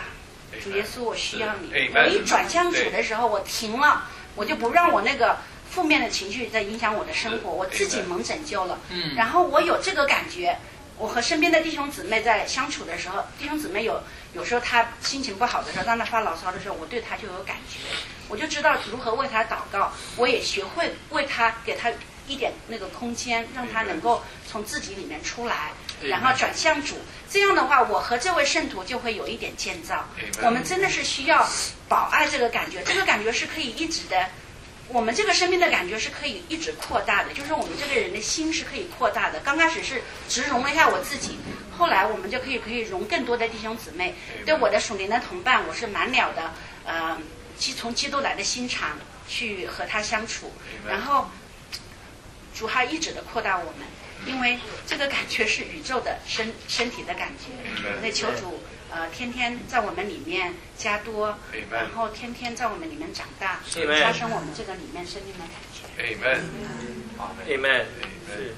主耶稣，我需要你。我一转向主的时候，我停了，我就不让我那个负面的情绪在影响我的生活，我自己蒙拯救了。嗯，然后我有这个感觉，我和身边的弟兄姊妹在相处的时候，弟兄姊妹有有时候他心情不好的时候，当他发牢骚的时候，我对他就有感觉，我就知道如何为他祷告，我也学会为他给他一点那个空间，让他能够从自己里面出来，然后转向主。这样的话，我和这位圣徒就会有一点建造。我们真的是需要保爱这个感觉，这个感觉是可以一直的，我们这个生命的感觉是可以一直扩大的，就是我们这个人的心是可以扩大的。刚开始是只容了一下我自己，后来我们就可以可以容更多的弟兄姊妹。对我的属灵的同伴，我是满了的，呃，从基督来的心肠去和他相处，然后主还一直的扩大我们。因为这个感觉是宇宙的身身体的感觉，所以求主呃天天在我们里面加多，然后天天在我们里面长大，加深我们这个里面生命的感觉。 Amen。 Amen。是。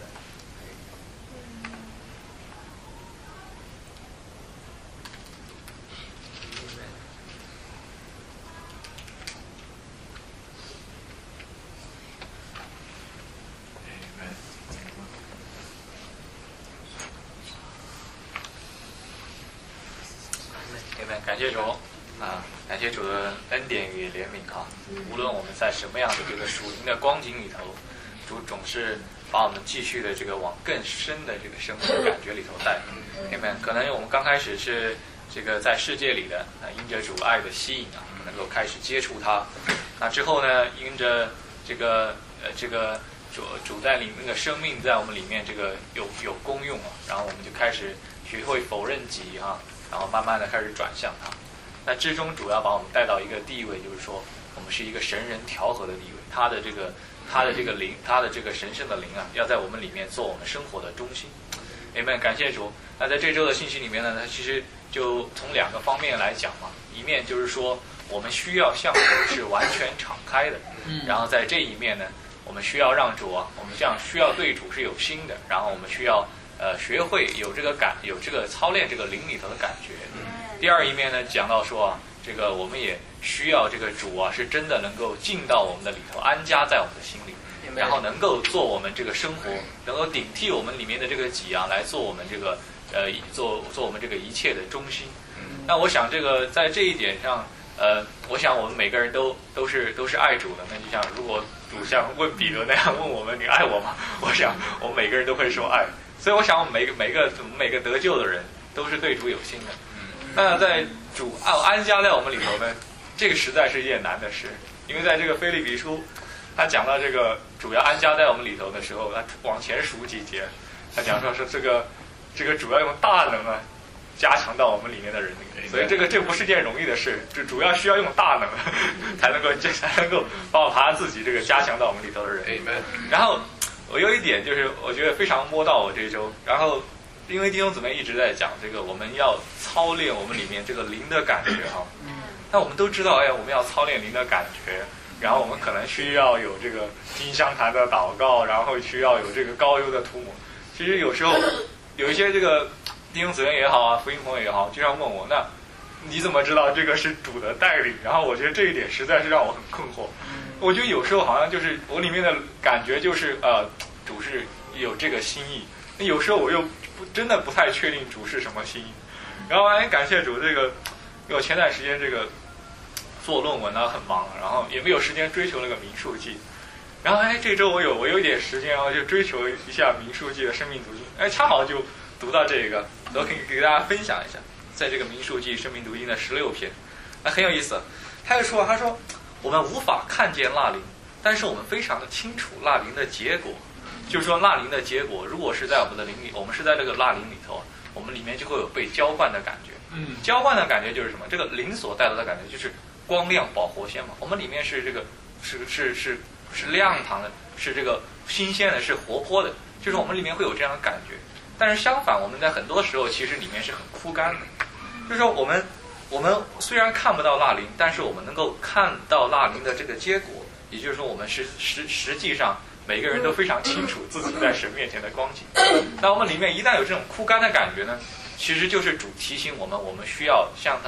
感谢主啊，感谢主的恩典与怜悯哈。无论我们在什么样的这个属灵的光景里头，主总是把我们继续的这个往更深的这个生命的感觉里头带。Amen。可能我们刚开始是这个在世界里的啊，因着主爱的吸引啊，能够开始接触它。那之后呢，因着这个呃这个主主在里面的生命在我们里面这个有有功用啊，然后我们就开始学会否认己哈。然后慢慢的开始转向他，那至终主要把我们带到一个地位，就是说我们是一个神人调和的地位，他的这个他的这个灵，他的这个神圣的灵啊，要在我们里面做我们生活的中心。Amen，感谢主。那在这周的信息里面呢，它其实就从两个方面来讲嘛，一面就是说我们需要向主是完全敞开的，然后在这一面呢，我们需要让主啊，我们这样需要对主是有心的，然后我们需要。呃，学会有这个感，有这个操练这个灵里头的感觉。第二一面呢，讲到说啊，这个我们也需要这个主啊，是真的能够进到我们的里头，安家在我们的心里，然后能够做我们这个生活，能够顶替我们里面的这个己啊，来做我们这个呃，做做我们这个一切的中心。那我想这个在这一点上，呃，我想我们每个人都都是都是爱主的。那就像如果主像问彼得那样问我们，你爱我吗？我想我们每个人都会说爱。所以我想，我们每个每个每个得救的人都是对主有心的。那在主安安家在我们里头呢，这个实在是一件难的事。因为在这个腓立比书，他讲到这个主要安家在我们里头的时候，他往前数几节，他讲说是这个这个主要用大能啊加强到我们里面的人里面。所以这个这不是件容易的事，这主要需要用大能才能够才能够把我他自己这个加强到我们里头的人。然后。我有一点就是，我觉得非常摸到我这一周。然后，因为弟兄姊妹一直在讲这个，我们要操练我们里面这个灵的感觉哈。那我们都知道，哎，我们要操练灵的感觉，然后我们可能需要有这个金香坛的祷告，然后需要有这个膏油的涂抹。其实有时候有一些这个弟兄姊妹也好啊，福音朋友也好，经常问我，那你怎么知道这个是主的带领？然后我觉得这一点实在是让我很困惑。我觉得有时候好像就是我里面的感觉就是呃，主是有这个心意，那有时候我又不真的不太确定主是什么心意。然后哎，感谢主，这个因为我前段时间这个做论文啊很忙，然后也没有时间追求那个民数记。然后哎，这周我有我有一点时间，然后就追求一下民数记的生命读经。哎，恰好就读到这个，我可以给大家分享一下，在这个民数记生命读经的十六篇，哎很有意思。他就说，他说。我们无法看见蜡灵，但是我们非常的清楚蜡灵的结果。就是说，蜡灵的结果，如果是在我们的灵里，我们是在这个蜡灵里头，我们里面就会有被浇灌的感觉。嗯，浇灌的感觉就是什么？这个灵所带来的感觉就是光亮宝活鲜嘛。我们里面是这个是是是是亮堂的，是这个新鲜的，是活泼的，就是我们里面会有这样的感觉。但是相反，我们在很多时候其实里面是很枯干的，就是说我们。我们虽然看不到蜡灵，但是我们能够看到蜡灵的这个结果，也就是说，我们实实实际上每个人都非常清楚自己在神面前的光景。那我们里面一旦有这种枯干的感觉呢，其实就是主提醒我们，我们需要向他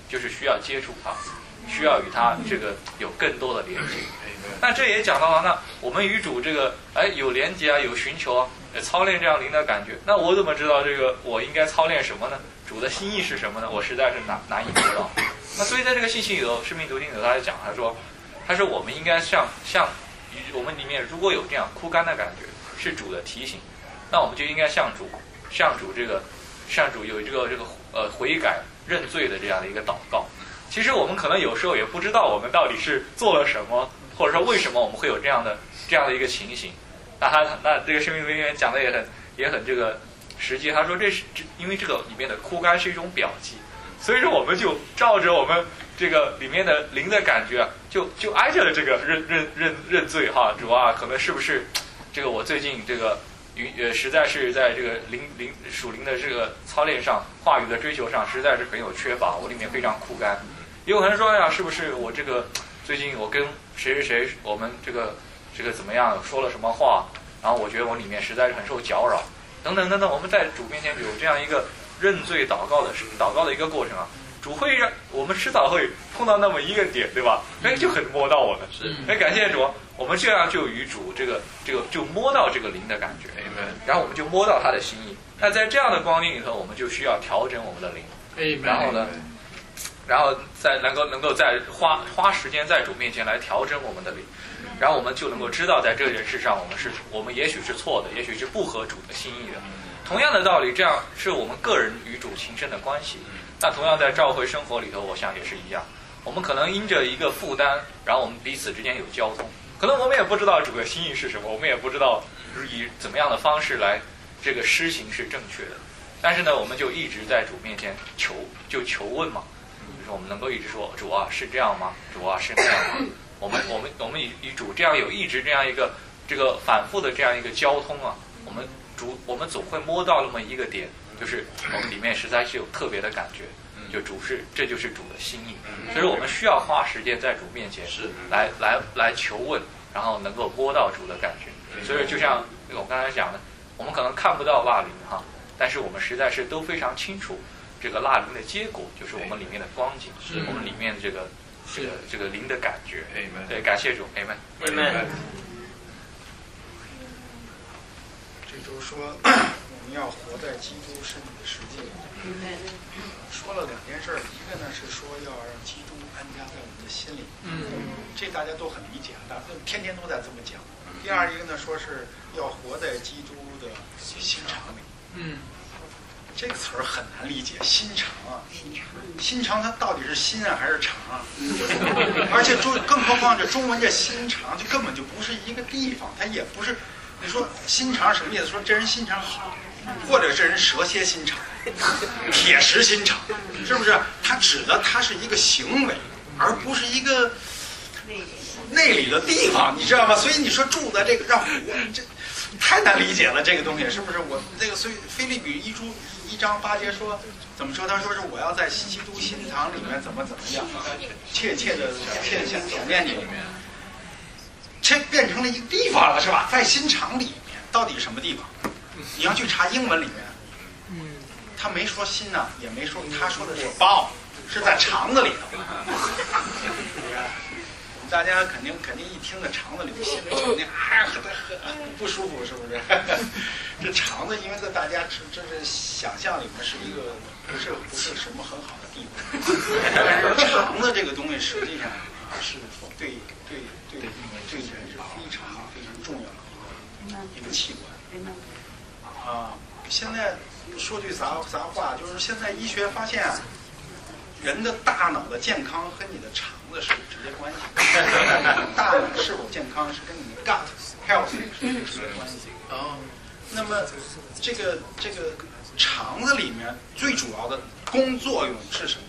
就是需要接触他，需要与他这个有更多的连接。那这也讲到了，那我们与主这个哎有连接啊，有寻求啊，操练这样灵的感觉。那我怎么知道这个我应该操练什么呢？主的心意是什么呢？我实在是难难以知道。那所以在这个信息里头，生命读经里头他讲，他说，他说我们应该像像我们里面如果有这样枯干的感觉，是主的提醒，那我们就应该向主向主这个向主有这个这个呃悔改认罪的这样的一个祷告。其实我们可能有时候也不知道我们到底是做了什么，或者说为什么我们会有这样的这样的一个情形。那他那这个生命文员讲的也很也很这个实际，他说这是因为这个里面的枯干是一种表记，所以说我们就照着我们这个里面的灵的感觉，就就挨着这个认认认认罪哈，主啊，可能是不是这个我最近这个与呃实在是在这个灵灵属灵的这个操练上，话语的追求上实在是很有缺乏，我里面非常枯干。也有可能说呀，是不是我这个最近我跟谁谁谁我们这个这个怎么样说了什么话，然后我觉得我里面实在是很受搅扰，等等等等。我们在主面前有这样一个认罪祷告的祷告的一个过程啊，主会让我们迟早会碰到那么一个点，对吧？哎，就很摸到我们，是哎，感谢主，我们这样就与主这个这个就摸到这个灵的感觉，然后我们就摸到他的心意。那在这样的光景里头，我们就需要调整我们的灵，然后呢？然后再能够能够再花花时间在主面前来调整我们的灵，然后我们就能够知道在这件事上我们是我们也许是错的，也许是不合主的心意的。同样的道理，这样是我们个人与主情深的关系。那同样在教会生活里头，我想也是一样。我们可能因着一个负担，然后我们彼此之间有交通，可能我们也不知道主的心意是什么，我们也不知道以怎么样的方式来这个施行是正确的。但是呢，我们就一直在主面前求，就求问嘛。就是我们能够一直说主啊是这样吗？主啊是那样吗？我们我们我们与与主这样有一直这样一个这个反复的这样一个交通啊，我们主我们总会摸到那么一个点，就是我们里面实在是有特别的感觉，就主是这就是主的心意，所以我们需要花时间在主面前来来来求问，然后能够摸到主的感觉。所以就像我刚才讲的，我们可能看不到蜡灵哈，但是我们实在是都非常清楚。这个蜡灵的结果就是我们里面的光景，是我们里面的这个这个这个灵的感觉。对，感谢主，阿门，阿门。 这周说我们要活在基督身体的实际里，说了两件事，一个呢是说要让基督安家在我们的心里，嗯，这大家都很理解，大家天天都在这么讲。第二一个呢，说是要活在基督的心肠里，嗯。这个词儿很难理解，心肠啊，心肠它到底是心啊还是肠啊？而且中更何况这中文这心肠就根本就不是一个地方，它也不是。你说心肠什么意思？说这人心肠好，或者这人蛇蝎心肠、铁石心肠，是不是？它指的它是一个行为，而不是一个内里的地方，你知道吗？所以你说住在这个让我这。太难理解了，这个东西是不是？我这个所以腓立比一书一章八节说怎么说？他说是我要在基督心肠里面怎么怎么样，切切的切想想念你，这变成了一个地方了，是吧？在心肠里面到底什么地方？你要去查英文里面，他没说心呐、啊，也没说，他说的是 bowel， 是在肠子里头。大家肯定肯定一听到肠子里，心里肯定啊不舒服，是不是？这肠子，因为在大家这这是想象里面是一个不是不是什么很好的地方，但是肠子这个东西实际上是对对对对人是非常非常重要的一个器官啊。现在说句杂杂话，就是现在医学发现，人的大脑的健康和你的肠子是直接关系。大脑是否健康是跟你的 gut health 是有直接关系。哦，那么这个这个肠子里面最主要的功作用是什么？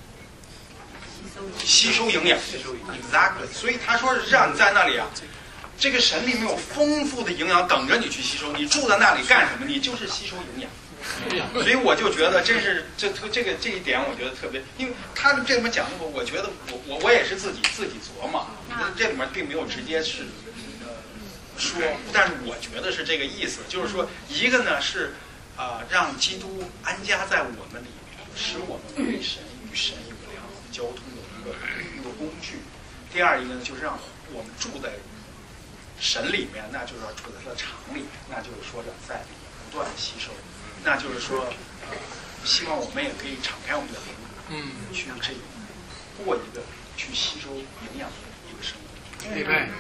吸收营养。Exactly。所以他说是让你在那里啊，这个神里面有丰富的营养等着你去吸收。你住在那里干什么？你就是吸收营养。所以我就觉得真是这这个这一点，我觉得特别，因为他们这里面讲的，我我觉得我我我也是自己自己琢磨，这里面并没有直接是呃说，但是我觉得是这个意思，就是说一个呢是啊、呃、让基督安家在我们里面，使我们与神与神有良好交通的一个一个工具。第二一个呢，就是让我们住在神里面，那就是说住在他的场里，那就是说的在不断的吸收，那就是说，呃，希望我们也可以敞开我们的灵，嗯，去这个过一个去吸收营养的一个生活。 明白。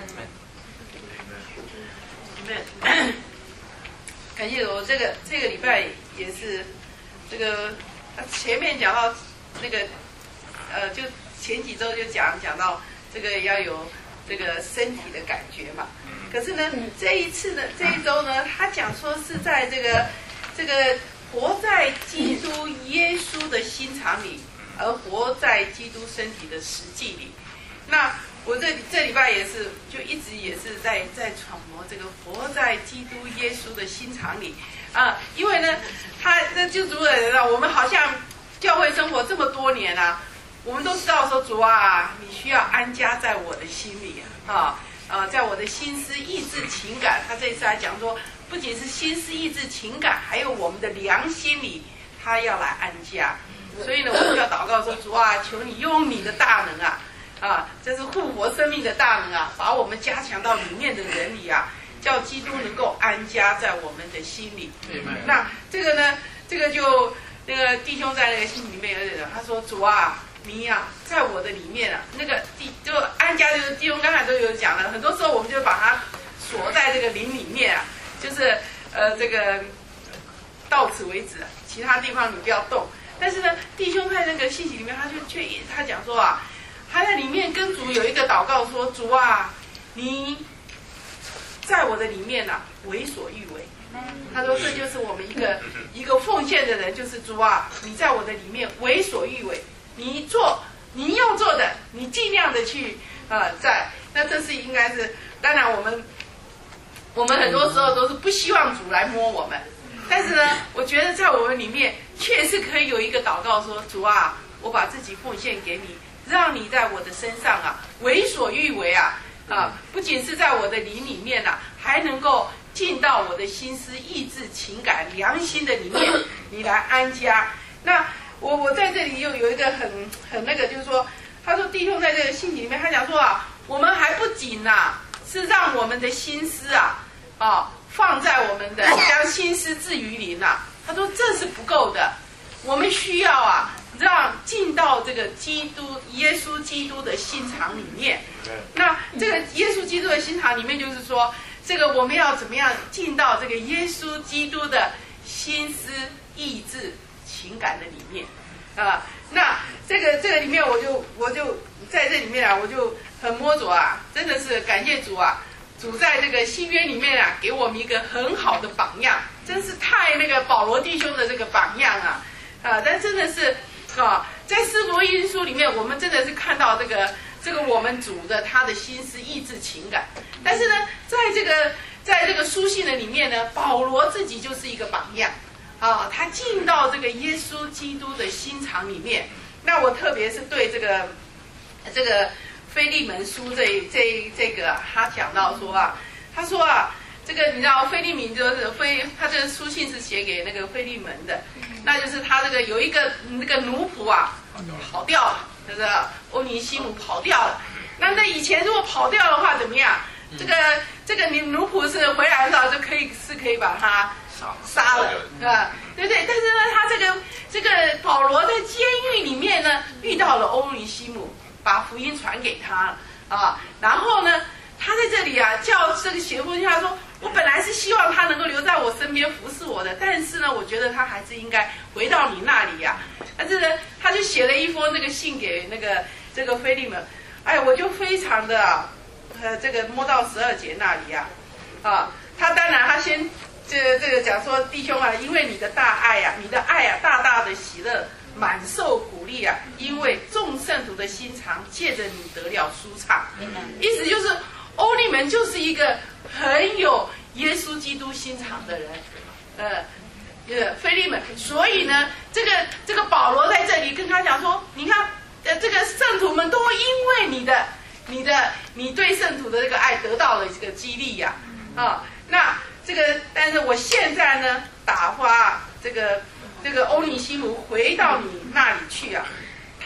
感谢我这个这个礼拜也是这个前面讲到那个呃，就前几周就讲讲到这个要有这个身体的感觉嘛。可是呢，这一次呢，这一周呢，他讲说是在这个这个活在基督耶稣的心肠里，而活在基督身体的实际里。那我这这礼拜也是，就一直也是在在揣摩这个活在基督耶稣的心肠里啊，因为呢，他这救主的人啊，我们好像教会生活这么多年啊，我们都知道说主啊，你需要安家在我的心里啊啊，在我的心思意志情感。他这次还讲说，不仅是心思意志情感，还有我们的良心里，他要来安家。所以呢，我们就要祷告说，主啊，求你用你的大能啊。啊，这是复活生命的大能啊，把我们加强到里面的人里啊，叫基督能够安家在我们的心里。那这个呢，这个就那个弟兄在那个信里面有讲，他说主啊，你呀、啊，在我的里面啊，那个弟就安家就是弟兄刚才都有讲了，很多时候我们就把它锁在这个灵里面啊，就是呃这个到此为止，其他地方你不要动。但是呢，弟兄在那个信息里面，他就却他讲说啊。他在里面跟主有一个祷告说：“主啊，你在我的里面呐、啊，为所欲为。”他说：“这就是我们一个一个奉献的人，就是主啊，你在我的里面为所欲为，你做你要做的，你尽量的去啊、呃、在。那这是应该是，当然我们我们很多时候都是不希望主来摸我们，但是呢，我觉得在我们里面确实可以有一个祷告说：主啊，我把自己奉献给你。”让你在我的身上啊，为所欲为啊啊！不仅是在我的灵里面啊，还能够进到我的心思、意志、情感、良心的里面，你来安家。那我我在这里又有一个很很那个，就是说，他说弟兄在这个信里面，他讲说啊，我们还不仅呐、啊，是让我们的心思啊啊放在我们的将心思置于灵啊，他说这是不够的，我们需要啊。让进到这个基督耶稣基督的心肠里面。那这个耶稣基督的心肠里面，就是说，这个我们要怎么样进到这个耶稣基督的心思、意志、情感的里面啊？那这个这个里面，我就我就在这里面啊，我就很摸着啊，真的是感谢主啊！主在这个新约里面啊，给我们一个很好的榜样，真是太那个保罗弟兄的这个榜样啊啊！但真的是。啊，在使徒因书里面，我们真的是看到这个这个我们主的他的心思、意志、情感。但是呢，在这个在这个书信的里面呢，保罗自己就是一个榜样啊，他进到这个耶稣基督的心肠里面。那我特别是对这个这个腓利门书这这这个，他讲到说啊，他说啊。这个你知道，腓利门就是腓，他这个书信是写给那个腓利门的，那就是他这个有一个那个奴仆啊，跑掉了，就是欧尼西姆跑掉了。那那以前如果跑掉的话怎么样？这个这个奴奴仆是回来的时候就可以是可以把他杀了，是吧？对不对？但是呢，他这个这个保罗在监狱里面呢遇到了欧尼西姆，把福音传给他啊，然后呢。他在这里啊，叫这个写封信，他说：“我本来是希望他能够留在我身边服侍我的，但是呢，我觉得他还是应该回到你那里呀、啊。”但是呢，他就写了一封那个信给那个这个腓利门，哎，我就非常的啊，呃，这个摸到十二节那里呀、啊，啊，他当然他先这这个讲说，弟兄啊，因为你的大爱呀、啊，你的爱啊，大大的喜乐。满受鼓励啊，因为众圣徒的心肠借着你得了舒畅。意思就是，欧利门就是一个很有耶稣基督心肠的人，呃，呃，腓利门。所以呢，这个这个保罗在这里跟他讲说，你看，呃，这个圣徒们都因为你的、你的、你对圣徒的这个爱得到了这个激励呀、啊，啊，那这个，但是我现在呢，打发这个。这个欧尼西姆回到你那里去啊，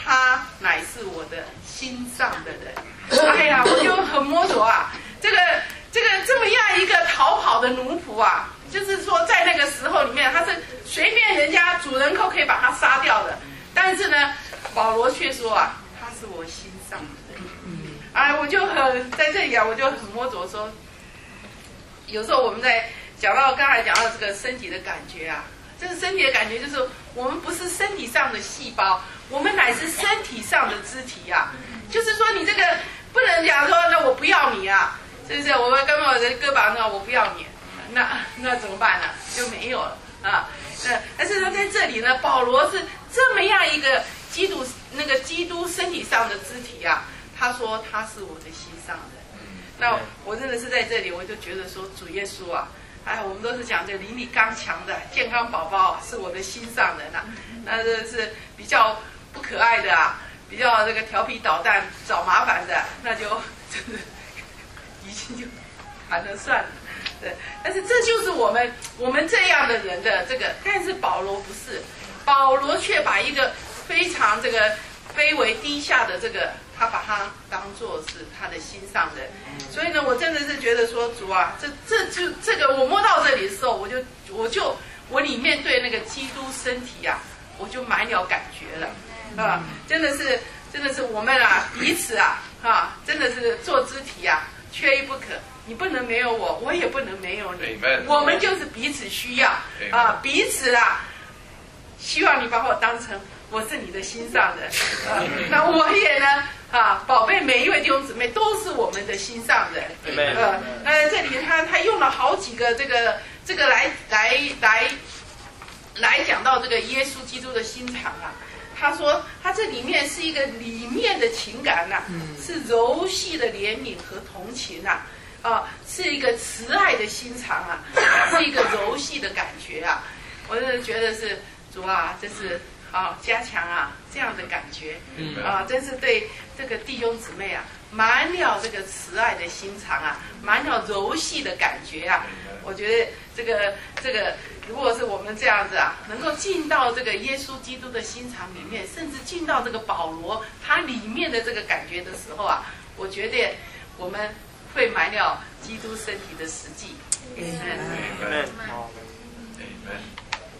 他乃是我的心上的人。哎呀，我就很摸着啊，这个这个这么样一个逃跑的奴仆啊，就是说在那个时候里面，他是随便人家主人都可以把他杀掉的，但是呢，保罗却说啊，他是我心上的人。哎，我就很在这里啊，我就很摸着说，有时候我们在讲到刚才讲到这个身体的感觉啊，这个身体的感觉就是我们不是身体上的细胞，我们乃是身体上的肢体呀、啊。就是说你这个不能讲说那我不要你啊，是不是？我们跟我的胳膊呢，我不要你，那那怎么办呢？就没有了啊。那但是他在这里呢，保罗是这么样一个基督那个基督身体上的肢体啊。他说他是我的心上人，那我真的是在这里，我就觉得说主耶稣啊，哎，我们都是讲这邻里刚强的健康宝宝是我的心上人啊，那这是比较不可爱的啊，比较这个调皮捣蛋找麻烦的，那就真的已经就谈了算了，对。但是这就是我们我们这样的人的这个，但是保罗不是，保罗却把一个非常这个卑微低下的这个。他把它当作是他的心上人，所以呢，我真的是觉得说主啊，这这就这个我摸到这里的时候，我就我就我里面对那个基督身体啊，我就满了感觉了啊，真的是真的是我们啊彼此啊啊，真的是做肢体啊，缺一不可。你不能没有我，我也不能没有你，我们就是彼此需要啊，彼此啊，希望你把我当成我是你的心上人啊，那我也呢。啊，宝贝，每一位弟兄姊妹都是我们的心上人。呃，那这里他他用了好几个这个这个来来来来讲到这个耶稣基督的心肠啊。他说他这里面是一个里面的情感呐、啊，是柔细的怜悯和同情呐、啊，啊，是一个慈爱的心肠啊，是一个柔细的感觉啊。我真的觉得是主啊，这是。啊，加强啊，这样的感觉，啊，真是对这个弟兄姊妹啊，满了这个慈爱的心肠啊，满了柔细的感觉啊。我觉得这个这个，如果是我们这样子啊，能够进到这个耶稣基督的心肠里面，甚至进到这个保罗他里面的这个感觉的时候啊，我觉得我们会满了基督身体的实际。嗯嗯嗯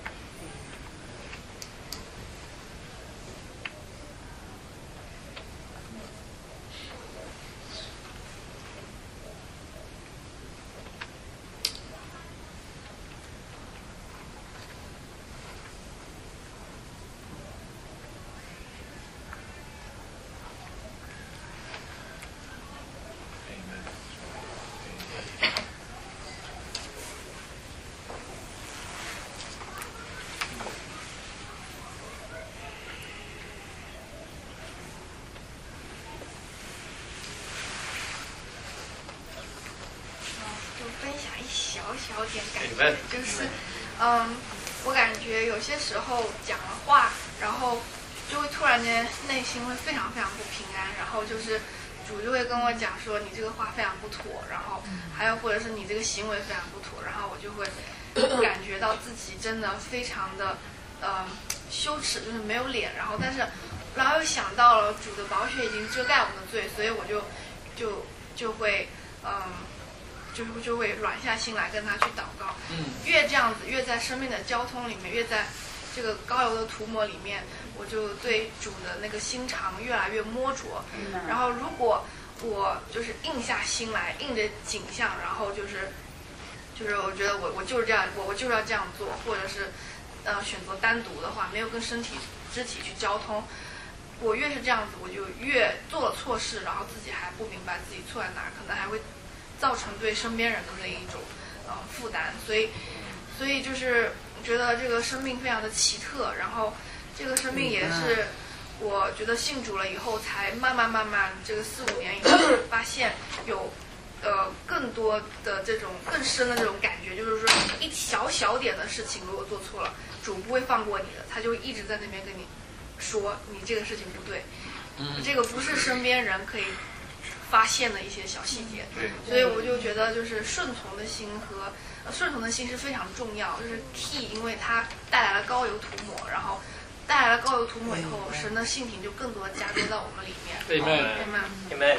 小点感觉就是，嗯，我感觉有些时候讲了话，然后就会突然间内心会非常非常不平安，然后就是主就会跟我讲说你这个话非常不妥，然后还有或者是你这个行为非常不妥，然后我就会感觉到自己真的非常的呃羞耻，就是没有脸，然后但是然后又想到了主的宝血已经遮盖我们的罪，所以我就就就会嗯。就就会软下心来跟他去祷告，嗯，越这样子，越在生命的交通里面，越在这个膏油的涂抹里面，我就对主的那个心肠越来越摸着。嗯、然后如果我就是硬下心来，硬着颈项，然后就是就是我觉得我我就是这样，我我就是要这样做，或者是呃选择单独的话，没有跟身体肢体去交通，我越是这样子，我就越做了错事，然后自己还不明白自己错在哪儿，可能还会造成对身边人的那一种呃负担，所以所以就是觉得这个生命非常的奇特，然后这个生命也是我觉得信主了以后才慢慢慢慢这个四五年以后发现有呃更多的这种更深的这种感觉，就是说一小小点的事情如果做错了，主不会放过你的，他就会一直在那边跟你说你这个事情不对，这个不是身边人可以发现的一些小细节，所以我就觉得就是顺从的心和、呃、顺从的心是非常重要，就是 key， 因为它带来了膏油涂抹，然后带来了膏油涂抹以后，神的性情就更多加多在我们里面。 Amen. Amen.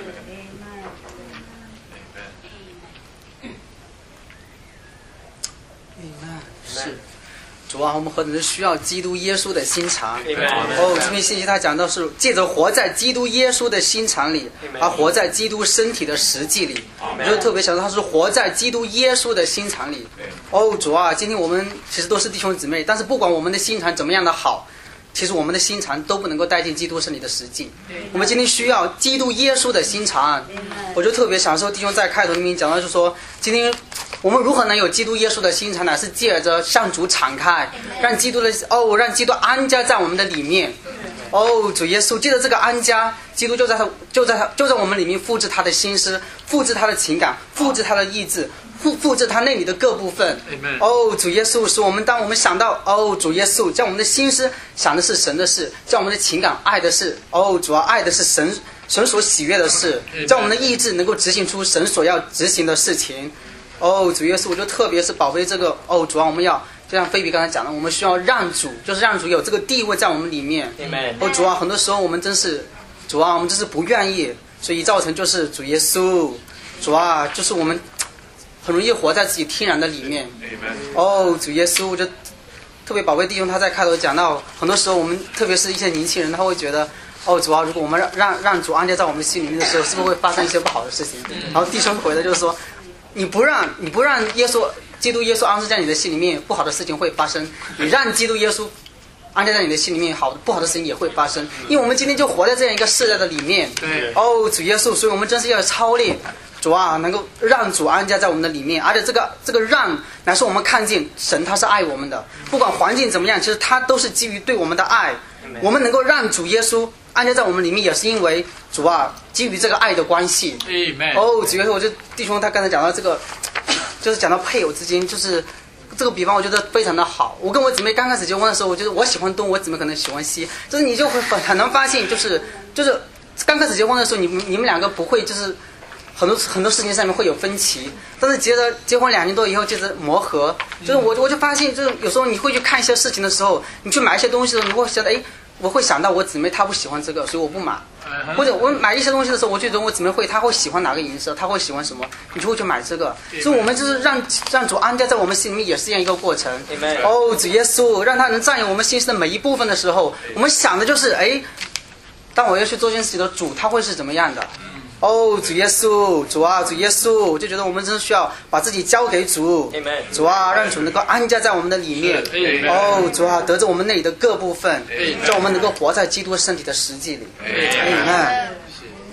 Amen. 是。主啊，我们何等是需要基督耶稣的心肠。哦，这篇信息他讲到是借着活在基督耶稣的心肠里，而活在基督身体的实际里。我就特别想到他是活在基督耶稣的心肠里。哦，主啊，今天我们其实都是弟兄姊妹，但是不管我们的心肠怎么样的好，其实我们的心肠都不能够带进基督身体的实际。我们今天需要基督耶稣的心肠。我就特别享受弟兄在开头里面讲到，就是说今天我们如何能有基督耶稣的心肠呢？是借着向主敞开，让基督的哦，让基督安家在我们的里面。哦，主耶稣，借着这个安家，基督就在他就在他就在我们里面复制他的心思，复制他的情感，复制他的意志，复复制他内里的各部分。哦，主耶稣，使我们当我们想到哦，主耶稣，将我们的心思想的是神的事，将我们的情感爱的是哦，主要爱的是神神所喜悦的事，将我们的意志能够执行出神所要执行的事情。哦，主耶稣，我就特别是宝贝这个哦，主啊，我们要就像菲比刚才讲的，我们需要让主，就是让主有这个地位在我们里面。哦，主啊，很多时候我们真是，主啊，我们真是不愿意，所以造成就是主耶稣，主啊，就是我们很容易活在自己天然的里面。哦，主耶稣，我就特别宝贝弟兄他在开头讲到，很多时候我们特别是一些年轻人，他会觉得。哦，主啊，如果我们让让让主安家在我们心里面的时候，是不是会发生一些不好的事情？然后弟兄回的就是说，你不让你不让耶稣基督耶稣安置在你的心里面，不好的事情会发生；你让基督耶稣安家在你的心里面，好不好的事情也会发生。因为我们今天就活在这样一个世代的里面。对。哦，主耶稣，所以我们真是要操练主啊，能够让主安家在我们的里面，而且这个这个让乃是我们看见神他是爱我们的，不管环境怎么样，其实他都是基于对我们的爱。我们能够让主耶稣安家在我们里面，也是因为主啊，基于这个爱的关系。哦，主耶稣，我就弟兄他刚才讲到这个，就是讲到配偶之间，就是这个比方，我觉得非常的好。我跟我姊妹刚开始结婚的时候，我觉得我喜欢东，我姊妹可能喜欢西，就是你就会很很能发现，就是就是刚开始结婚的时候，你们你们两个不会就是很多很多事情上面会有分歧，但是接着结婚两年多以后，接着磨合，就是我我就发现，就是有时候你会去看一些事情的时候，你去买一些东西的时候，你会觉得哎。我会想到我姊妹她不喜欢这个，所以我不买。或者我买一些东西的时候，我觉得我姊妹会，她会喜欢哪个颜色，她会喜欢什么，你就会去买这个。所以我们就是让让主安家在我们心里面，也是这样一个过程。哦，主耶稣，让他能占有我们心思的每一部分的时候，我们想的就是，哎，当我要去做这件事情的主，他会是怎么样的？哦，主耶稣，主啊，主耶稣，我就觉得我们真的需要把自己交给主，主啊，让主能够安家在我们的里面。哦，主啊，得着我们内里的各部分，让我们能够活在基督身体的实际里。阿们。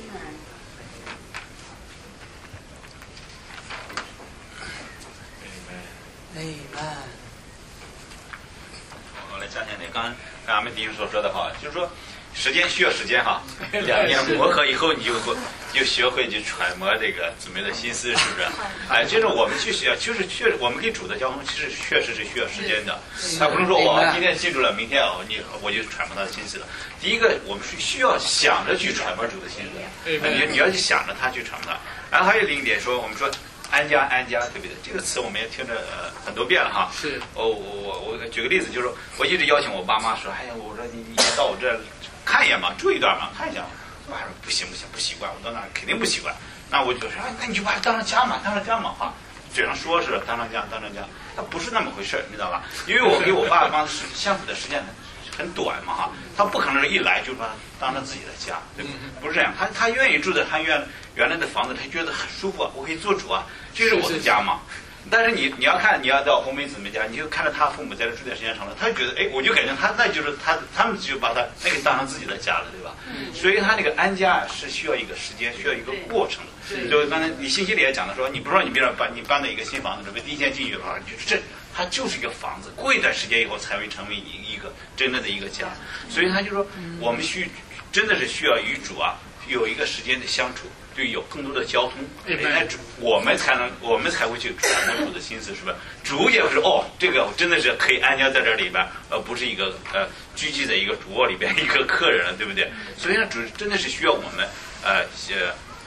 我来讲讲你刚刚俺们弟兄所说的话，就是说。时间需要时间哈，两年磨合以后，你就会就学会去揣摩这个姊妹的心思，是不是？哎，就是我们去学，就是确实我们给主的交通，其实确实是需要时间的。他不能说我今天记住了，明天哦，你我就揣摩他的心思了。第一个，我们是需要想着去揣摩主的心思，你你要去想着他去揣摩他。然后还有另一点说，我们说安家安家，对不对？这个词我们也听着呃很多遍了哈。是。哦，我我我举个例子，就是说我一直邀请我爸妈说，哎呀，我说你你到我这。看一眼嘛，住一段嘛，看一下嘛。我还说不行不行，不习惯，我到那肯定不习惯。那我就说，哎，那你就把它当成家嘛，当成家嘛哈。嘴上说是当成家，当成家，它不是那么回事，你知道吧？因为我给我爸妈相处的时间很短嘛哈，他不可能一来就把它当成自己的家，对不对？不是这样，他他愿意住在他原原来的房子，他觉得很舒服啊，我可以做主啊，这是我的家嘛。但是你你要看你要到红梅姊妹家，你就看着他父母在这住点时间长了，他就觉得哎，我就感觉他那就是他他们就把他那个当成自己的家了，对吧？嗯、所以他那个安家啊是需要一个时间，需要一个过程的。就刚才你信息里也讲的说，你不说你比如搬你搬到一个新房子，准备第一天进去的话，就是这它就是一个房子，过一段时间以后才会成为一一个真正的一个家。所以他就说，我们需真的是需要与主啊有一个时间的相处。就有更多的交通，哎，我们才能，我们才会去揣摩主的心思，是吧？主也是哦，这个真的是可以安家在这里边，而不是一个呃聚集在一个主卧里边一个客人了，对不对？所以呢，主真的是需要我们呃呃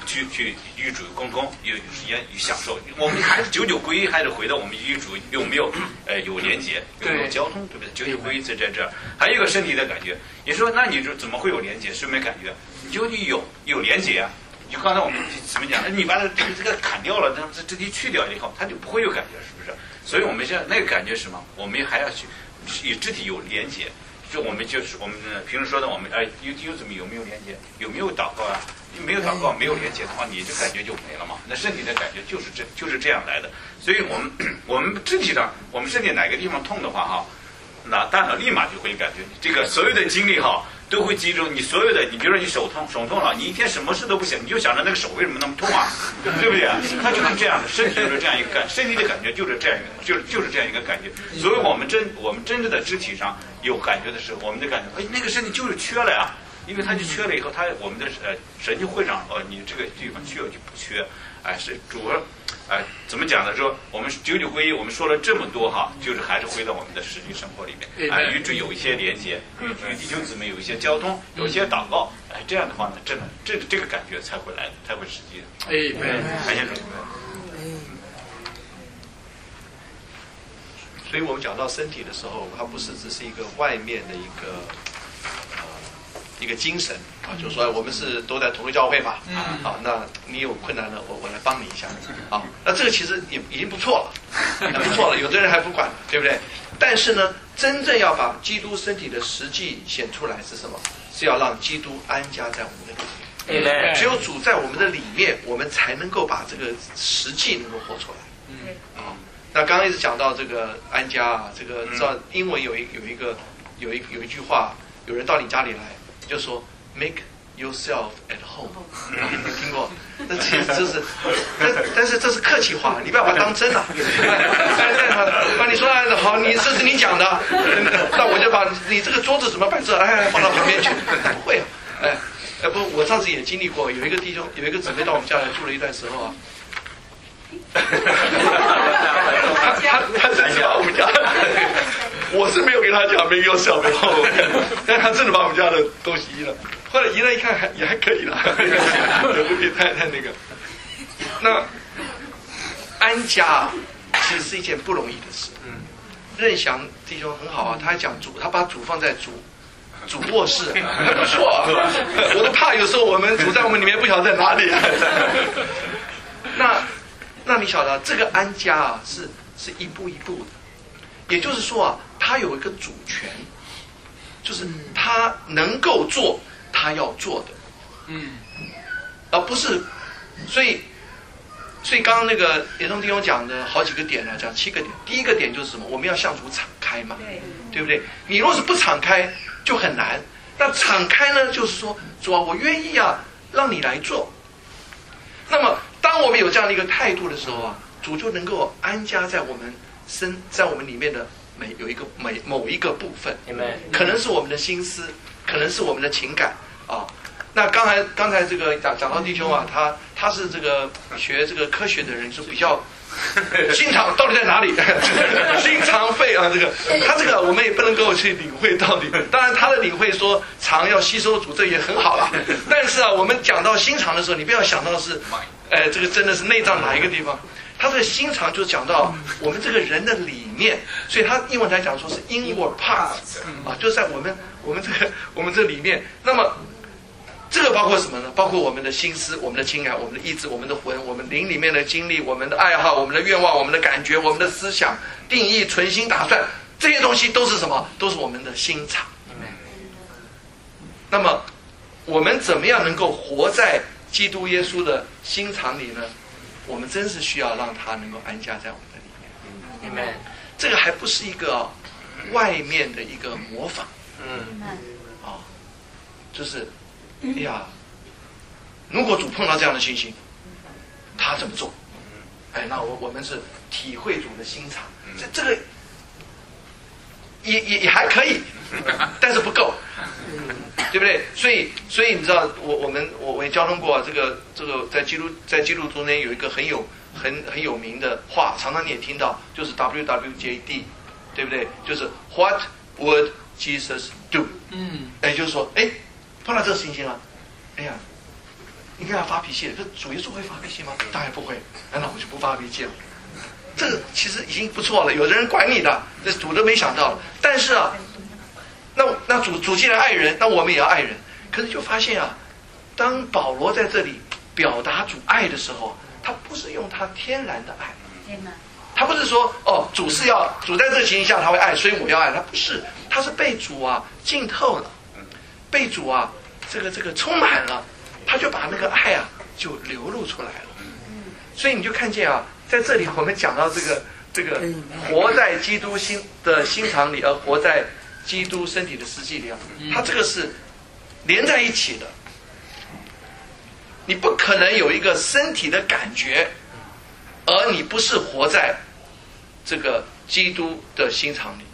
去去与主共同有有时间与享受。我们还是久久归一，还是回到我们与主有没有呃有连接，有没有交通，对不对？久久归一在在这儿，还有一个身体的感觉。你说那你说怎么会有连接？是没感觉？你究竟有有连接啊？就刚才我们怎么讲？你把这这个砍掉了，这这一去掉以后，它就不会有感觉，是不是？所以我们现在那个感觉是什么？我们还要去与肢体有连接。就我们就是我们平时说的，我们哎有有怎么有没有连接？有没有祷告啊？没有祷告，没有连接的话，你这感觉就没了嘛。那身体的感觉就是这就是这样来的。所以我们我们肢体上，我们身体哪个地方痛的话哈，那大脑立马就会感觉这个所有的精力哈都会集中。你所有的，你比如说你手痛手痛了，你一天什么事都不想，你就想着那个手为什么那么痛啊，对不对啊？它就是这样的，身体就是这样一个感，身体的感觉就是这样一个，就是就是这样一个感觉。所以我们真我们真正的肢体上有感觉的时候，我们就感觉哎那个身体就是缺了呀。因为它就缺了以后，它我们的呃神就会让呃你这个地方缺就不缺，哎、呃、是主要哎、呃、怎么讲呢？说我们九九归一，我们说了这么多哈，就是还是回到我们的实际生活里面，哎、呃、与主有一些连接，与与弟兄姊妹有一些交通，有一些祷告，哎、呃、这样的话呢，真的这这个感觉才会来的，才会实际的。哎，感谢主。 所以我们讲到身体的时候，它不是只是一个外面的一个。一个精神啊，就是说我们是都在同一教会嘛，啊，那你有困难了，我我来帮你一下，啊，那这个其实也已经不错了，很不错了，有的人还不管，对不对？但是呢，真正要把基督身体的实际显出来是什么？是要让基督安家在我们的里面，只有主在我们的里面，我们才能够把这个实际能够活出来。啊，那刚刚一直讲到这个安家啊，这个知道英文有一有一个有一有一句话，有人到你家里来。就说 make yourself at home， 有听过？那其实这是，但但是这是客气话，你不要把它当真了。那你说好，你这是你讲的，那我就把你这个桌子怎么摆这，哎，放到旁边去。不会啊，哎，哎不，我上次也经历过，有一个弟兄，有一个姊妹到我们家来住了一段时候啊。他他他真是把我们家，我是没有给他讲没有小朋友，但他真的把我们家的东西移了。后来移了一看还也还可以了，也不必太太那个。那安家其实是一件不容易的事。任翔弟兄很好啊，他还讲主，他把主放在主主卧室，还不错啊。我都怕有时候我们主在我们里面不晓得在哪里。那。那你晓得这个安家啊，是是一步一步的，也就是说啊，他有一个主权，就是他能够做他要做的，嗯，而不是，所以，所以刚刚那个严忠弟兄讲的好几个点呢，讲七个点。第一个点就是什么？我们要向主敞开嘛，对，对不对？你若是不敞开，就很难。那敞开呢，就是说，主啊，我愿意啊，让你来做。那么，当我们有这样的一个态度的时候啊，主就能够安家在我们身，在我们里面的每有一个每某一个部分，可能是我们的心思，可能是我们的情感啊。那刚才刚才这个讲讲到弟兄啊，他他是这个学这个科学的人，是比较心肠到底在哪里？心肠肺啊，这个他这个我们也不能够去领会到底。当然他的领会说肠要吸收主，这也很好了。但是啊，我们讲到心肠的时候，你不要想到是，哎、呃，这个真的是内脏哪一个地方？他这个心肠就讲到我们这个人的里面，所以他英文才讲说是 inward parts 啊，就在我们我们这个我们这里面。那么。这个包括什么呢？包括我们的心思、我们的情感、我们的意志、我们的魂、我们灵里面的经历、我们的爱好、我们的愿望、我们的感觉、我们的思想、定义、存心打算，这些东西都是什么？都是我们的心肠。那么，我们怎么样能够活在基督耶稣的心肠里呢？我们真是需要让他能够安家在我们的里面。这个还不是一个外面的一个模仿。嗯。啊，就是。哎呀，如果主碰到这样的情形，他怎么做？哎，那我我们是体会主的心肠，这这个也也也还可以，但是不够，对不对？所以所以你知道，我我们我我也交通过这个这个在基督在基督中间有一个很有很很有名的话，常常你也听到，就是 W W J D， 对不对？就是 What would Jesus do？ 嗯，哎，就是说，哎。碰到这个情形了，哎呀， 你跟他发脾气，可主耶稣会发脾气吗？当然不会，那我就不发脾气了。这个其实已经不错了，有的人管你的，这主都没想到。但是啊，那那主主既然爱人，那我们也要爱人。可是就发现啊，当保罗在这里表达主爱的时候，他不是用他天然的爱，他不是说哦，主是要主在这个情形下他会爱，所以我要爱他，不是，他是被主啊浸透了，被主啊这个这个充满了，他就把那个爱啊就流露出来了。所以你就看见啊，在这里我们讲到这个这个活在基督心的心肠里，而活在基督身体的实际里啊，它这个是连在一起的。你不可能有一个身体的感觉，而你不是活在这个基督的心肠里。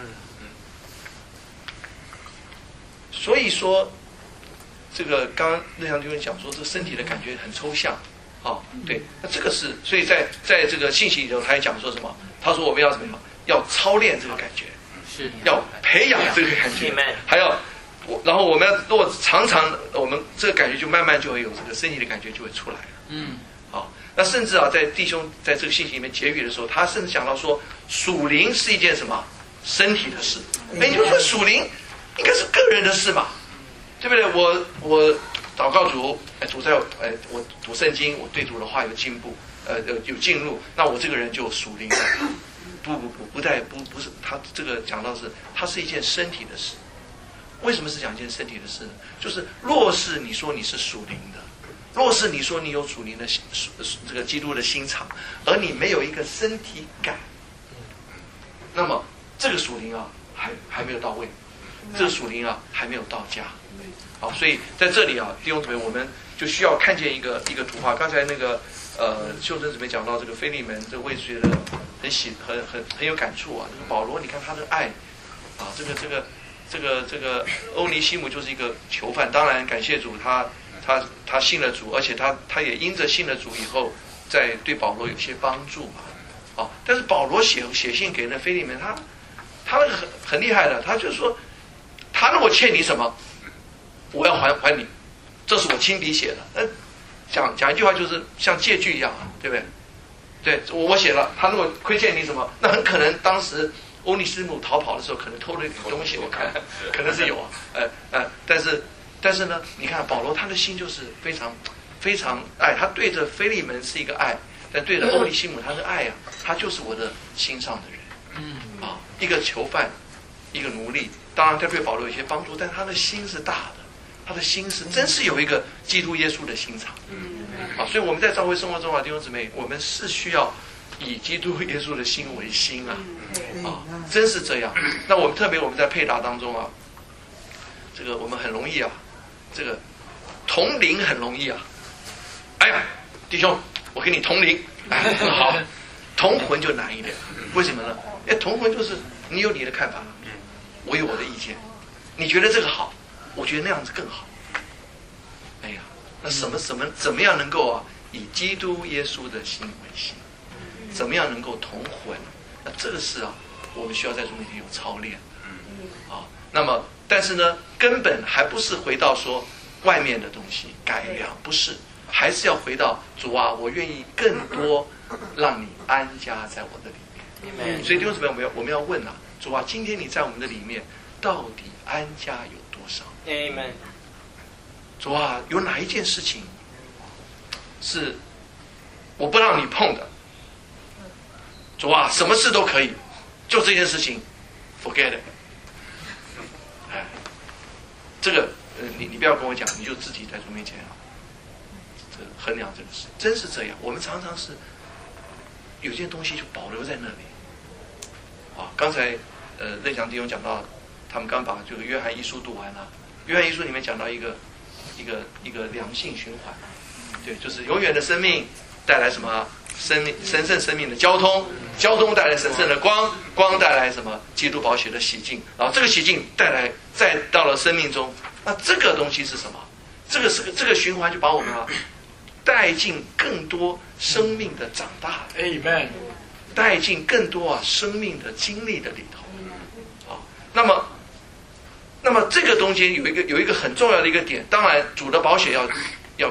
所以说，这个刚刚那祥弟兄讲说，这身体的感觉很抽象。哦，对，那这个是，所以在在这个信息里头，他也讲说什么？他说我们要怎么样？要操练这个感觉， 是要培养这个感觉，还要我，然后我们要如果常常，我们这个感觉就慢慢就会有这个身体的感觉就会出来了。 嗯， 好，那甚至啊，在弟兄在这个信息里面结语的时候，他甚至讲到说，属灵是一件什么身体的事？哎，你就说属灵应该是个人的事嘛，对不对？我我。祷告主，哎，主在，哎，我读圣经，我对主的话有进步，呃，有有进入，那我这个人就属灵了。不不不，不带不不是他这个讲到是，它是一件身体的事。为什么是讲一件身体的事呢？就是若是你说你是属灵的，若是你说你有属灵的属这个基督的心肠，而你没有一个身体感，那么这个属灵啊，还还没有到位，这个属灵啊，还没有到家。好，所以在这里啊，弟兄姊妹，我们就需要看见一个一个图画。刚才那个呃，秀珍姊妹讲到这个腓利门，这个我也觉得很喜很很很有感触啊。这个保罗，你看他的爱啊，这个这个这个这个欧尼西姆就是一个囚犯，当然感谢主，他他他信了主，而且他他也因着信了主以后，在对保罗有些帮助嘛。啊，但是保罗写写信给那腓利门，他他那个很很厉害的，他就是说，他如果欠你什么，我要还还你，这是我亲笔写的。呃，讲讲一句话就是像借据一样啊，对不对？对，我我写了，他如果亏欠你什么，那很可能当时欧尼斯姆逃跑的时候，可能偷了一点东西，我看可能是有啊，呃呃，但是但是呢，你看保罗他的心就是非常非常爱，他对着腓利门是一个爱，但对着欧尼西姆他的爱啊，他就是我的心上的人，嗯啊，一个囚犯，一个奴隶，当然他对保罗有一些帮助，但他的心是大的。他的心是真是有一个基督耶稣的心肠，啊，所以我们在教会生活中啊，弟兄姊妹，我们是需要以基督耶稣的心为心啊，啊，真是这样。那我们特别我们在配搭当中啊，这个我们很容易啊，这个同灵很容易啊，哎呀，弟兄，我跟你同灵，哎，好，同魂就难一点，为什么呢？哎，同魂就是你有你的看法，我有我的意见，你觉得这个好。我觉得那样子更好。哎呀，那什么什么怎么样能够啊以基督耶稣的心为心？怎么样能够同魂？那这个是啊，我们需要在中间有操练。啊，那么但是呢，根本还不是回到说外面的东西改良，不是，还是要回到主啊，我愿意更多让你安家在我的里面。所以弟兄姊妹，我们要我们要问啊，主啊，今天你在我们的里面到底安家有多少？ Amen。 主啊，有哪一件事情是我不让你碰的？主啊，什么事都可以，就这件事情 ，forget it。哎，这个呃，你你不要跟我讲，你就自己在主面前啊，这衡量这个事，真是这样。我们常常是有件东西就保留在那里。啊，刚才呃，任祥弟兄讲到，他们刚把这个约翰一书读完了。约翰一书里面讲到一个一个一个良性循环，对，就是永远的生命带来什么生命神圣生命的交通，交通带来神圣的光，光带来什么基督宝血的洗净，然后这个洗净带来再到了生命中，那这个东西是什么？这个是个这个循环就把我们啊带进更多生命的长大 ，Amen， 带进更多啊生命的经历的里头，好，那么。那么这个中间有一个有一个很重要的一个点，当然主的宝血要要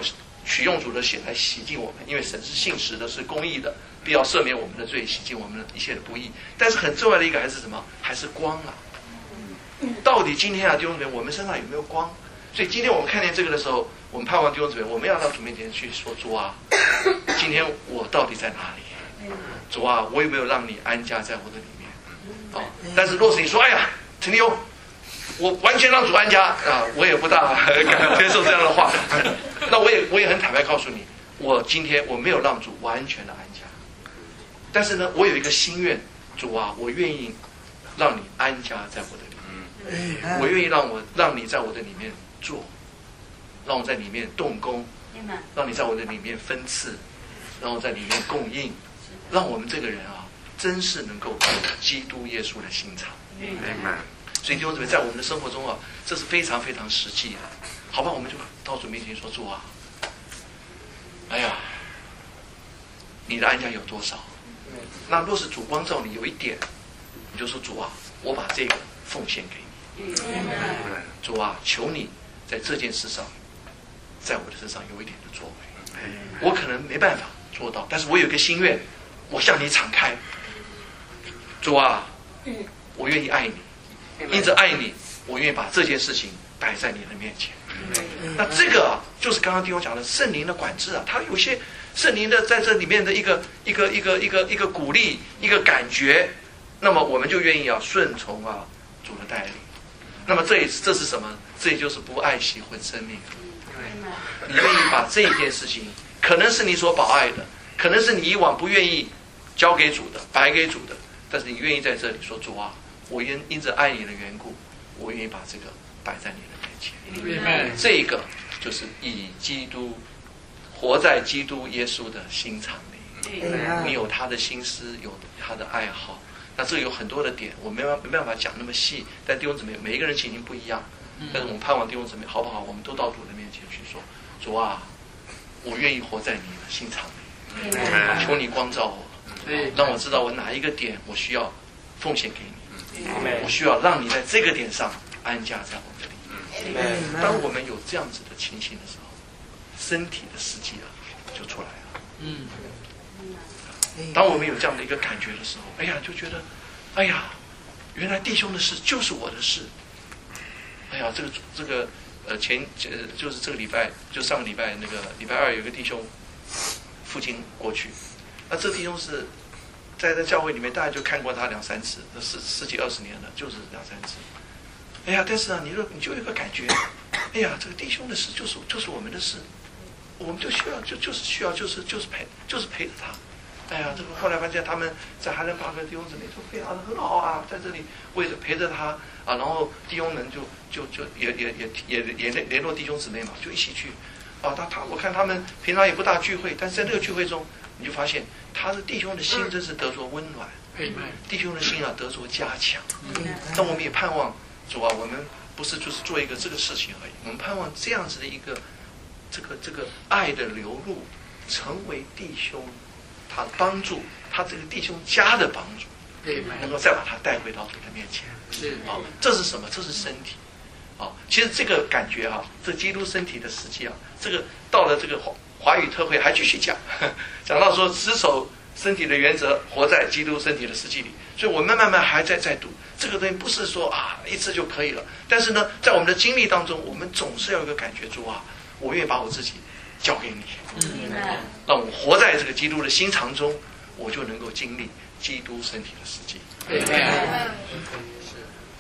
取用主的血来洗净我们，因为神是信实的，是公义的，必要赦免我们的罪，洗净我们的一切的不义。但是很重要的一个还是什么？还是光啊！到底今天啊，弟兄姊妹，我们身上有没有光？所以今天我们看见这个的时候，我们盼望弟兄姊妹，我们要到主面前去说：主啊，今天我到底在哪里？主啊，我有没有让你安家在我的里面？哦，但是若是你说，哎呀，陈立勇，我完全让主安家啊，我也不大敢接受这样的话。那我也我也很坦白告诉你，我今天我没有让主完全的安家，但是呢，我有一个心愿，主啊，我愿意让你安家在我的里面，我愿意让我让你在我的里面做，让我在里面动工，让你在我的里面分赐，让我在里面供应，让我们这个人啊，真是能够基督耶稣的心肠。所以弟兄姊妹，在我们的生活中啊，这是非常非常实际的。好吧，我们就到主面前说：主啊，哎呀，你的安家有多少？那若是主光照你有一点，你就说：主啊，我把这个奉献给你。主啊，求你在这件事上，在我的身上有一点的作为。我可能没办法做到，但是我有一个心愿，我向你敞开。主啊，我愿意爱你，因着爱你，我愿意把这件事情摆在你的面前。那这个啊，就是刚刚弟兄讲的圣灵的管制啊，它有些圣灵的在这里面的一个一个一个一个一个鼓励，一个感觉，那么我们就愿意啊顺从啊主的带领。那么这也这是什么？这也就是不爱惜混生命。你愿意把这一件事情，可能是你所保爱的，可能是你以往不愿意交给主的，白给主的，但是你愿意在这里说：主啊，我因因着爱你的缘故，我愿意把这个摆在你的面前。这个就是以基督活在基督耶稣的心肠里，你有他的心思，有他的爱好。那这有很多的点，我没办没办法讲那么细，但弟兄姊妹每一个人情形不一样，但是我们盼望弟兄姊妹好不好？我们都到主的面前去说：主啊，我愿意活在你的心肠里，求你光照我，让我知道我哪一个点我需要奉献给你，我需要让你在这个点上安家在我这里。当我们有这样子的情形的时候，身体的实际啊就出来了。嗯，当我们有这样的一个感觉的时候，哎呀，就觉得，哎呀，原来弟兄的事就是我的事。哎呀，这个这个呃前呃就是这个礼拜，就上个礼拜那个礼拜二有个弟兄父亲过去，那这弟兄是在在教会里面大概就看过他两三次，这十十几二十年了，就是两三次。哎呀，但是啊，你说你就有一个感觉，哎呀，这个弟兄的事就是就是我们的事，我们就需要就就是需要就是就是陪就是陪着他。哎呀，这个后来发现他们在海伦巴克弟兄姊妹都非常的很好啊，在这里为着陪着他啊，然后弟兄们就就就也也也也也联联络弟兄姊妹嘛，就一起去啊。他他我看他们平常也不大聚会，但是在这个聚会中，你就发现他的弟兄的心真是得着温暖，弟兄的心啊得着加强。但我们也盼望主啊，我们不是就是做一个这个事情而已，我们盼望这样子的一个这个这个爱的流露，成为弟兄他的帮助，他这个弟兄家的帮助，能够再把他带回到主的面前。是啊，这是什么？这是身体。啊，其实这个感觉啊，这基督身体的实际啊，这个到了这个华华语特会还继续讲，讲到说持守身体的原则，活在基督身体的实际里。所以我们慢慢还在在读这个东西，不是说啊一次就可以了。但是呢，在我们的经历当中，我们总是要有一个感觉，主啊，我愿意把我自己交给你，嗯，让我活在这个基督的心肠中，我就能够经历基督身体的实际。对，是。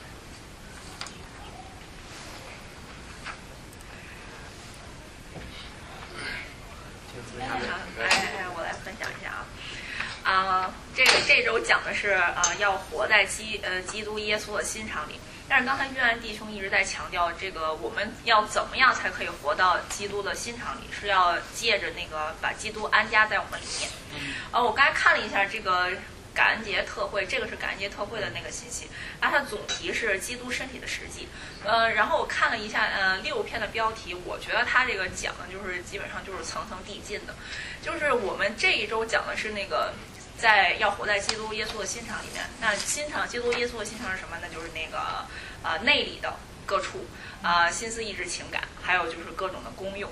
哎，我来分享一下啊。啊，这个这周讲的是啊，要活在基呃基督耶稣的心肠里。但是刚才约翰弟兄一直在强调，这个我们要怎么样才可以活到基督的心肠里？是要借着那个把基督安家在我们里面。呃，我刚才看了一下这个感恩节特会，这个是感恩节特会的那个信息，啊，它总题是基督身体的实际。呃，然后我看了一下呃六篇的标题，我觉得它这个讲的就是基本上就是层层递进的，就是我们这一周讲的是那个。在要活在基督耶稣的心肠里面，那心肠，基督耶稣的心肠是什么？那就是那个啊、呃、内里的各处啊、呃、心思意志情感，还有就是各种的功用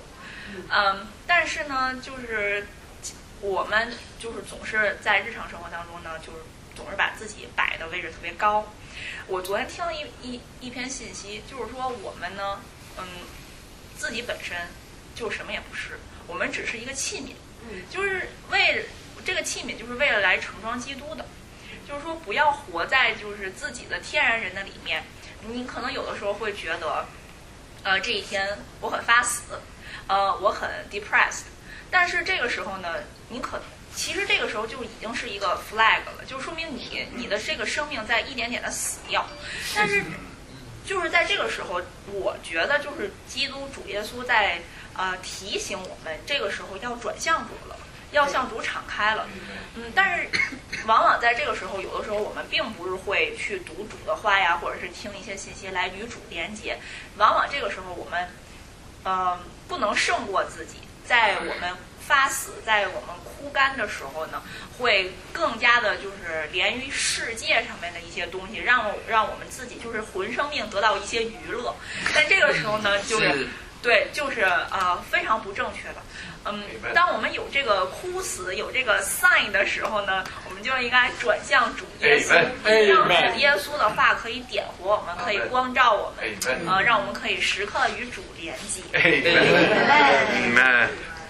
嗯，但是呢，就是我们就是总是在日常生活当中呢，就是总是把自己摆的位置特别高。我昨天听了一一一篇信息，就是说我们呢，嗯，自己本身就什么也不是，我们只是一个器皿，就是为这个器皿就是为了来盛装基督的。就是说，不要活在就是自己的天然人的里面。你可能有的时候会觉得，呃，这一天我很发死，呃，我很 depressed。但是这个时候呢，你可其实这个时候就已经是一个 flag 了，就说明你你的这个生命在一点点的死掉。但是就是在这个时候，我觉得就是基督主耶稣在呃提醒我们，这个时候要转向主了。要向主敞开了，嗯，但是往往在这个时候，有的时候我们并不是会去读主的话呀，或者是听一些信息来与主连接。往往这个时候，我们，呃，不能胜过自己，在我们发死，在我们枯干的时候呢，会更加的就是连于世界上面的一些东西，让让我们自己就是魂生命得到一些娱乐。但这个时候呢，就是对，就是呃非常不正确的。嗯，当我们有这个哭死、有这个 sign 的时候呢，我们就应该转向主耶稣，让主耶稣的话可以点活我们，可以光照我们，呃，让我们可以时刻与主连接。 Amen。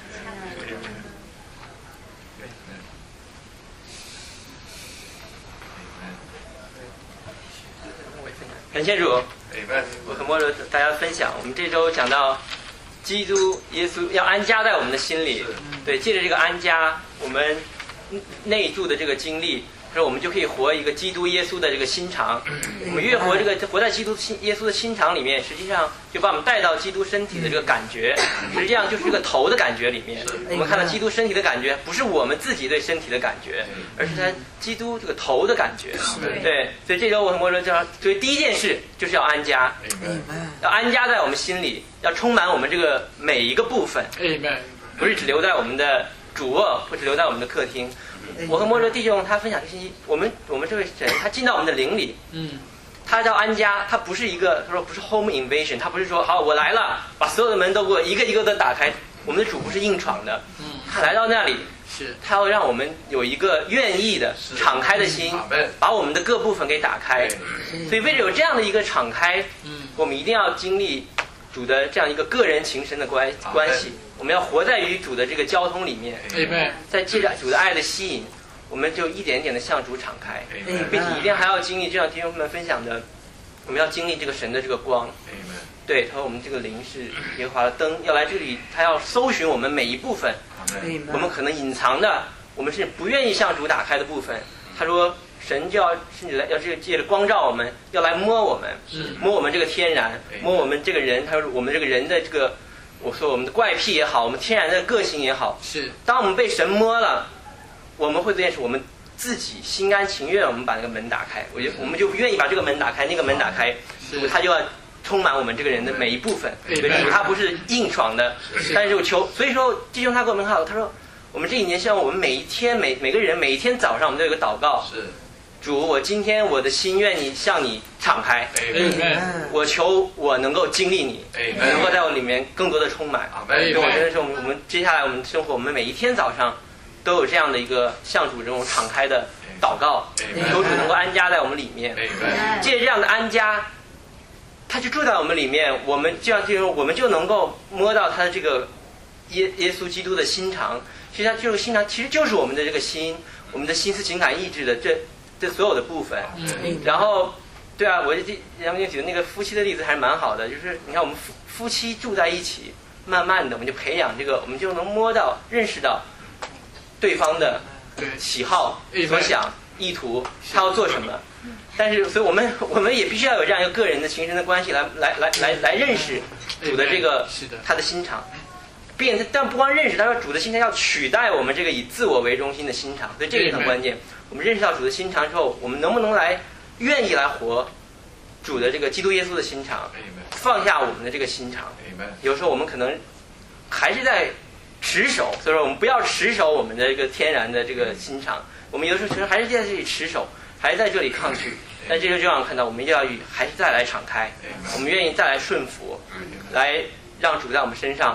感谢主，我和莫罗大家分享，我们这周讲到基督耶稣要安家在我们的心里，对，借着这个安家，我们内住的这个经历，说我们就可以活一个基督耶稣的这个心肠。我们越活这个活在基督耶稣的心肠里面，实际上就把我们带到基督身体的这个感觉，实际上就是这个头的感觉里面。我们看到基督身体的感觉，不是我们自己对身体的感觉，而是他基督这个头的感觉。对，所以这周我和莫罗教，所以第一件事就是要安家，要安家在我们心里，要充满我们这个每一个部分，不是只留在我们的主卧，或者留在我们的客厅。我和莫罗弟兄他分享这信息，我们我们这位神他进到我们的灵里，嗯，他叫安家，他不是一个，他说不是 home invasion， 他不是说好我来了，把所有的门都给我一个一个的打开。我们的主不是硬闯的，嗯，他来到那里，是他要让我们有一个愿意的敞开的心，把我们的各部分给打开。所以为了有这样的一个敞开，嗯，我们一定要经历主的这样一个个人情深的关关系。我们要活在与主的这个交通里面，在借着主的爱的吸引，我们就一点点的向主敞开，并且一定还要经历，就像弟兄们分享的，我们要经历这个神的这个光。对，他说我们这个灵是耶和华的灯，要来这里，他要搜寻我们每一部分，我们可能隐藏的，我们是不愿意向主打开的部分。他说神就要是你来，要这借着光照我们，要来摸我们，摸我们这个天然，摸我们这个人。他说我们这个人的这个。我说我们的怪癖也好，我们天然的个性也好，是当我们被神摸了，我们会这件事，我们自己心甘情愿，我们把那个门打开，我就我们就愿意把这个门打开，那个门打开，他就要充满我们这个人的每一部分。对，他不是硬闯的，但是我求，所以说弟兄他给我们好，他说我们这一年希望我们每一天每每个人每一天早上我们都有个祷告。是。主，我今天我的心愿你向你敞开，我求我能够经历你，能够在我里面更多的充满。我觉得是我们我们接下来我们生活，我们每一天早上都有这样的一个向主这种敞开的祷告，求主能够安家在我们里面。借这样的安家，他就住在我们里面，我们这样就我们就能够摸到他的这个耶耶稣基督的心肠。其实他这个心肠其实就是我们的这个心，我们的心思情感意志的这。这所有的部分，然后，对啊，我就杨明举的那个夫妻的例子还是蛮好的，就是你看我们夫夫妻住在一起，慢慢的我们就培养这个，我们就能摸到、认识到对方的喜好、所想、意图，他要做什么。但是，所以我们我们也必须要有这样一个个人的情深的关系来来来来来认识主的这个他的心肠。并但不光认识，他说主的心肠要取代我们这个以自我为中心的心肠，所以这个也很关键。我们认识到主的心肠之后，我们能不能来愿意来活主的这个基督耶稣的心肠，放下我们的这个心肠。有时候我们可能还是在持守，所以说我们不要持守我们的这个天然的这个心肠。我们有时候其实还是在这里持守，还是在这里抗拒。但这就这样看到，我们一定要与还是再来敞开，我们愿意再来顺服，来让主在我们身上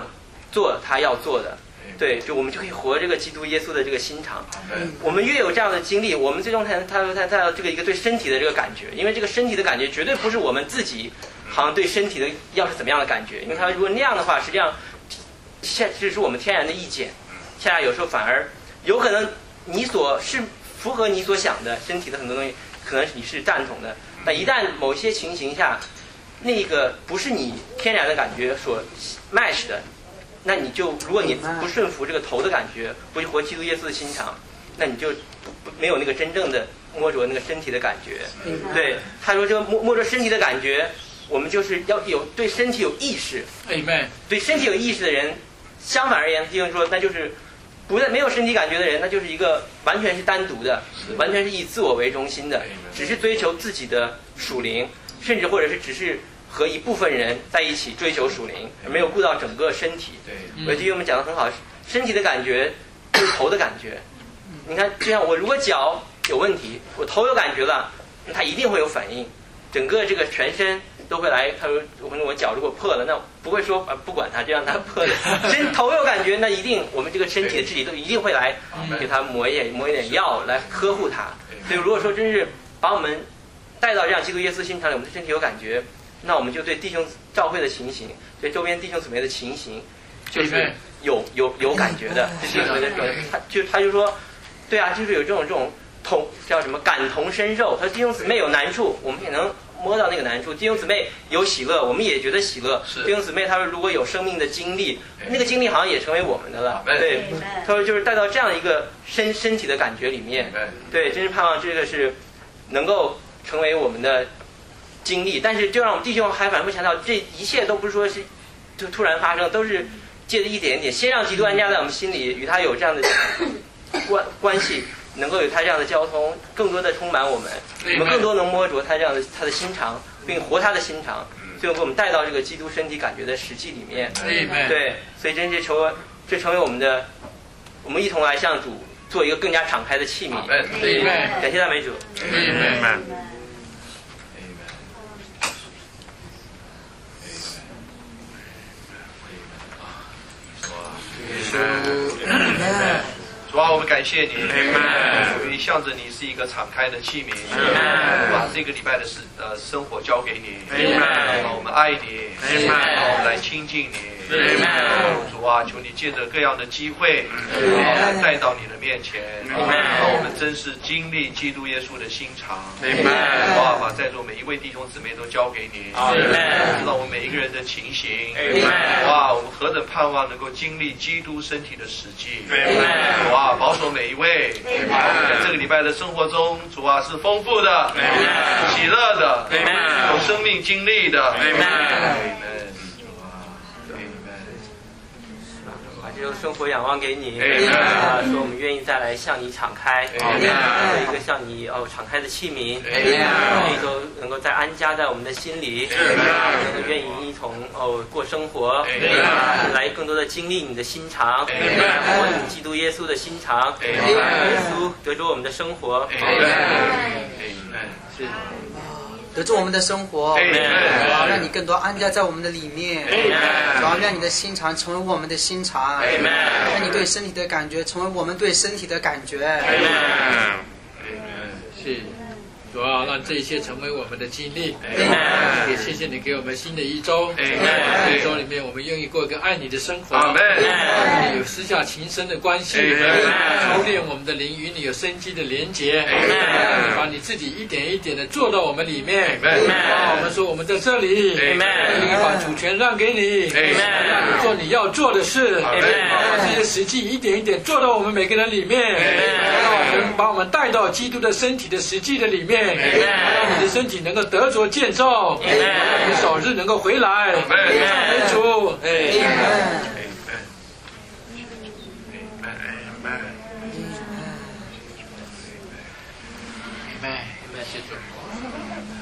做他要做的。对，就我们就可以活这个基督耶稣的这个心肠。我们越有这样的经历，我们最终才能他他他这个一个对身体的这个感觉，因为这个身体的感觉绝对不是我们自己好像对身体的要是怎么样的感觉，因为他如果那样的话，实际上现这是我们天然的意见，现在有时候反而有可能你所是符合你所想的身体的很多东西，可能你是赞同的，但一旦某些情形下，那个不是你天然的感觉所 match 的。那你就，如果你不顺服这个头的感觉，不去活基督耶稣的心肠，那你就没有那个真正的摸着那个身体的感觉。对，他说这个摸摸着身体的感觉，我们就是要有对身体有意识。 Amen。 对身体有意识的人，相反而言，就是说，那就是不在没有身体感觉的人，那就是一个完全是单独的，完全是以自我为中心的，只是追求自己的属灵，甚至或者是只是。和一部分人在一起追求属灵，没有顾到整个身体。对，我觉得我们讲的很好，身体的感觉就是头的感觉。你看，就像我如果脚有问题，我头有感觉了，它一定会有反应，整个这个全身都会来。他说，我我脚如果破了，那不会说啊不管它，就让它破了。身头有感觉，那一定我们这个身体的肢体都一定会来给它抹一点抹一点药来呵护它。所以如果说真是把我们带到这样基督耶稣心肠里，我们的身体有感觉。那我们就对弟兄教会的情形，对周边弟兄姊妹的情形，就是有有有感觉的。弟兄姊妹的他就他就说，对啊，就是有这种这种同叫什么感同身受。他说弟兄姊妹有难处，我们也能摸到那个难处；弟兄姊妹有喜乐，我们也觉得喜乐。弟兄姊妹他说如果有生命的经历，那个经历好像也成为我们的了。对，他说就是带到这样一个身身体的感觉里面。对，真是盼望这个是能够成为我们的。经历，但是就让我们弟兄还反复强调，这一切都不是说是就突然发生，都是借着一点一点，先让基督安家在我们心里，与他有这样的关关系，能够有他这样的交通，更多的充满我们，我们更多能摸着他这样的他的心肠，并活他的心肠，最后给我们带到这个基督身体感觉的实际里面。对，所以真是求这成为我们的，我们一同来向主做一个更加敞开的器皿。感谢赞美主。 主啊，我们感谢你，因为向着你是一个敞开的器皿，把这个礼拜的事呃生活交给你，让我们爱你，让我们来亲近你。主啊，求你借着各样的机会，来带到你的面前，让我们真是经历基督耶稣的心肠。主啊，把在座每一位弟兄姊妹都交给你，知道我们每一个人的情形。哇，我们何等盼望能够经历基督身体的实际。主啊，保守每一位，在这个礼拜的生活中，主啊是丰富的、喜乐的、有生命经历的。 这种生活仰望给你，啊，说我们愿意再来向你敞开，做一个向你哦敞开的器皿，这一周能够再安家在我们的心里，能够愿意一同哦过生活，来更多的经历你的心肠，活你基督耶稣的心肠，耶稣得着我们的生活，是。 得住我们的生活，主要让你更多安家在我们的里面，主要让你的心肠成为我们的心肠，让你对身体的感觉成为我们对身体的感觉。 是。主要让这一切成为我们的经历，也谢谢你给我们新的一周。这一周里面，我们愿意过一个爱你的生活，与你有私下情深的关系，操练我们的灵，与你有生机的连结，把你自己一点一点的做到我们里面。我们说我们在这里，把主权让给你，让你做你要做的事，把这些实际一点一点做到我们每个人里面，把我们带到基督的身体的实际的里面。让你的身体能够得着建造，让你早日能够回来。赞美主，谢主。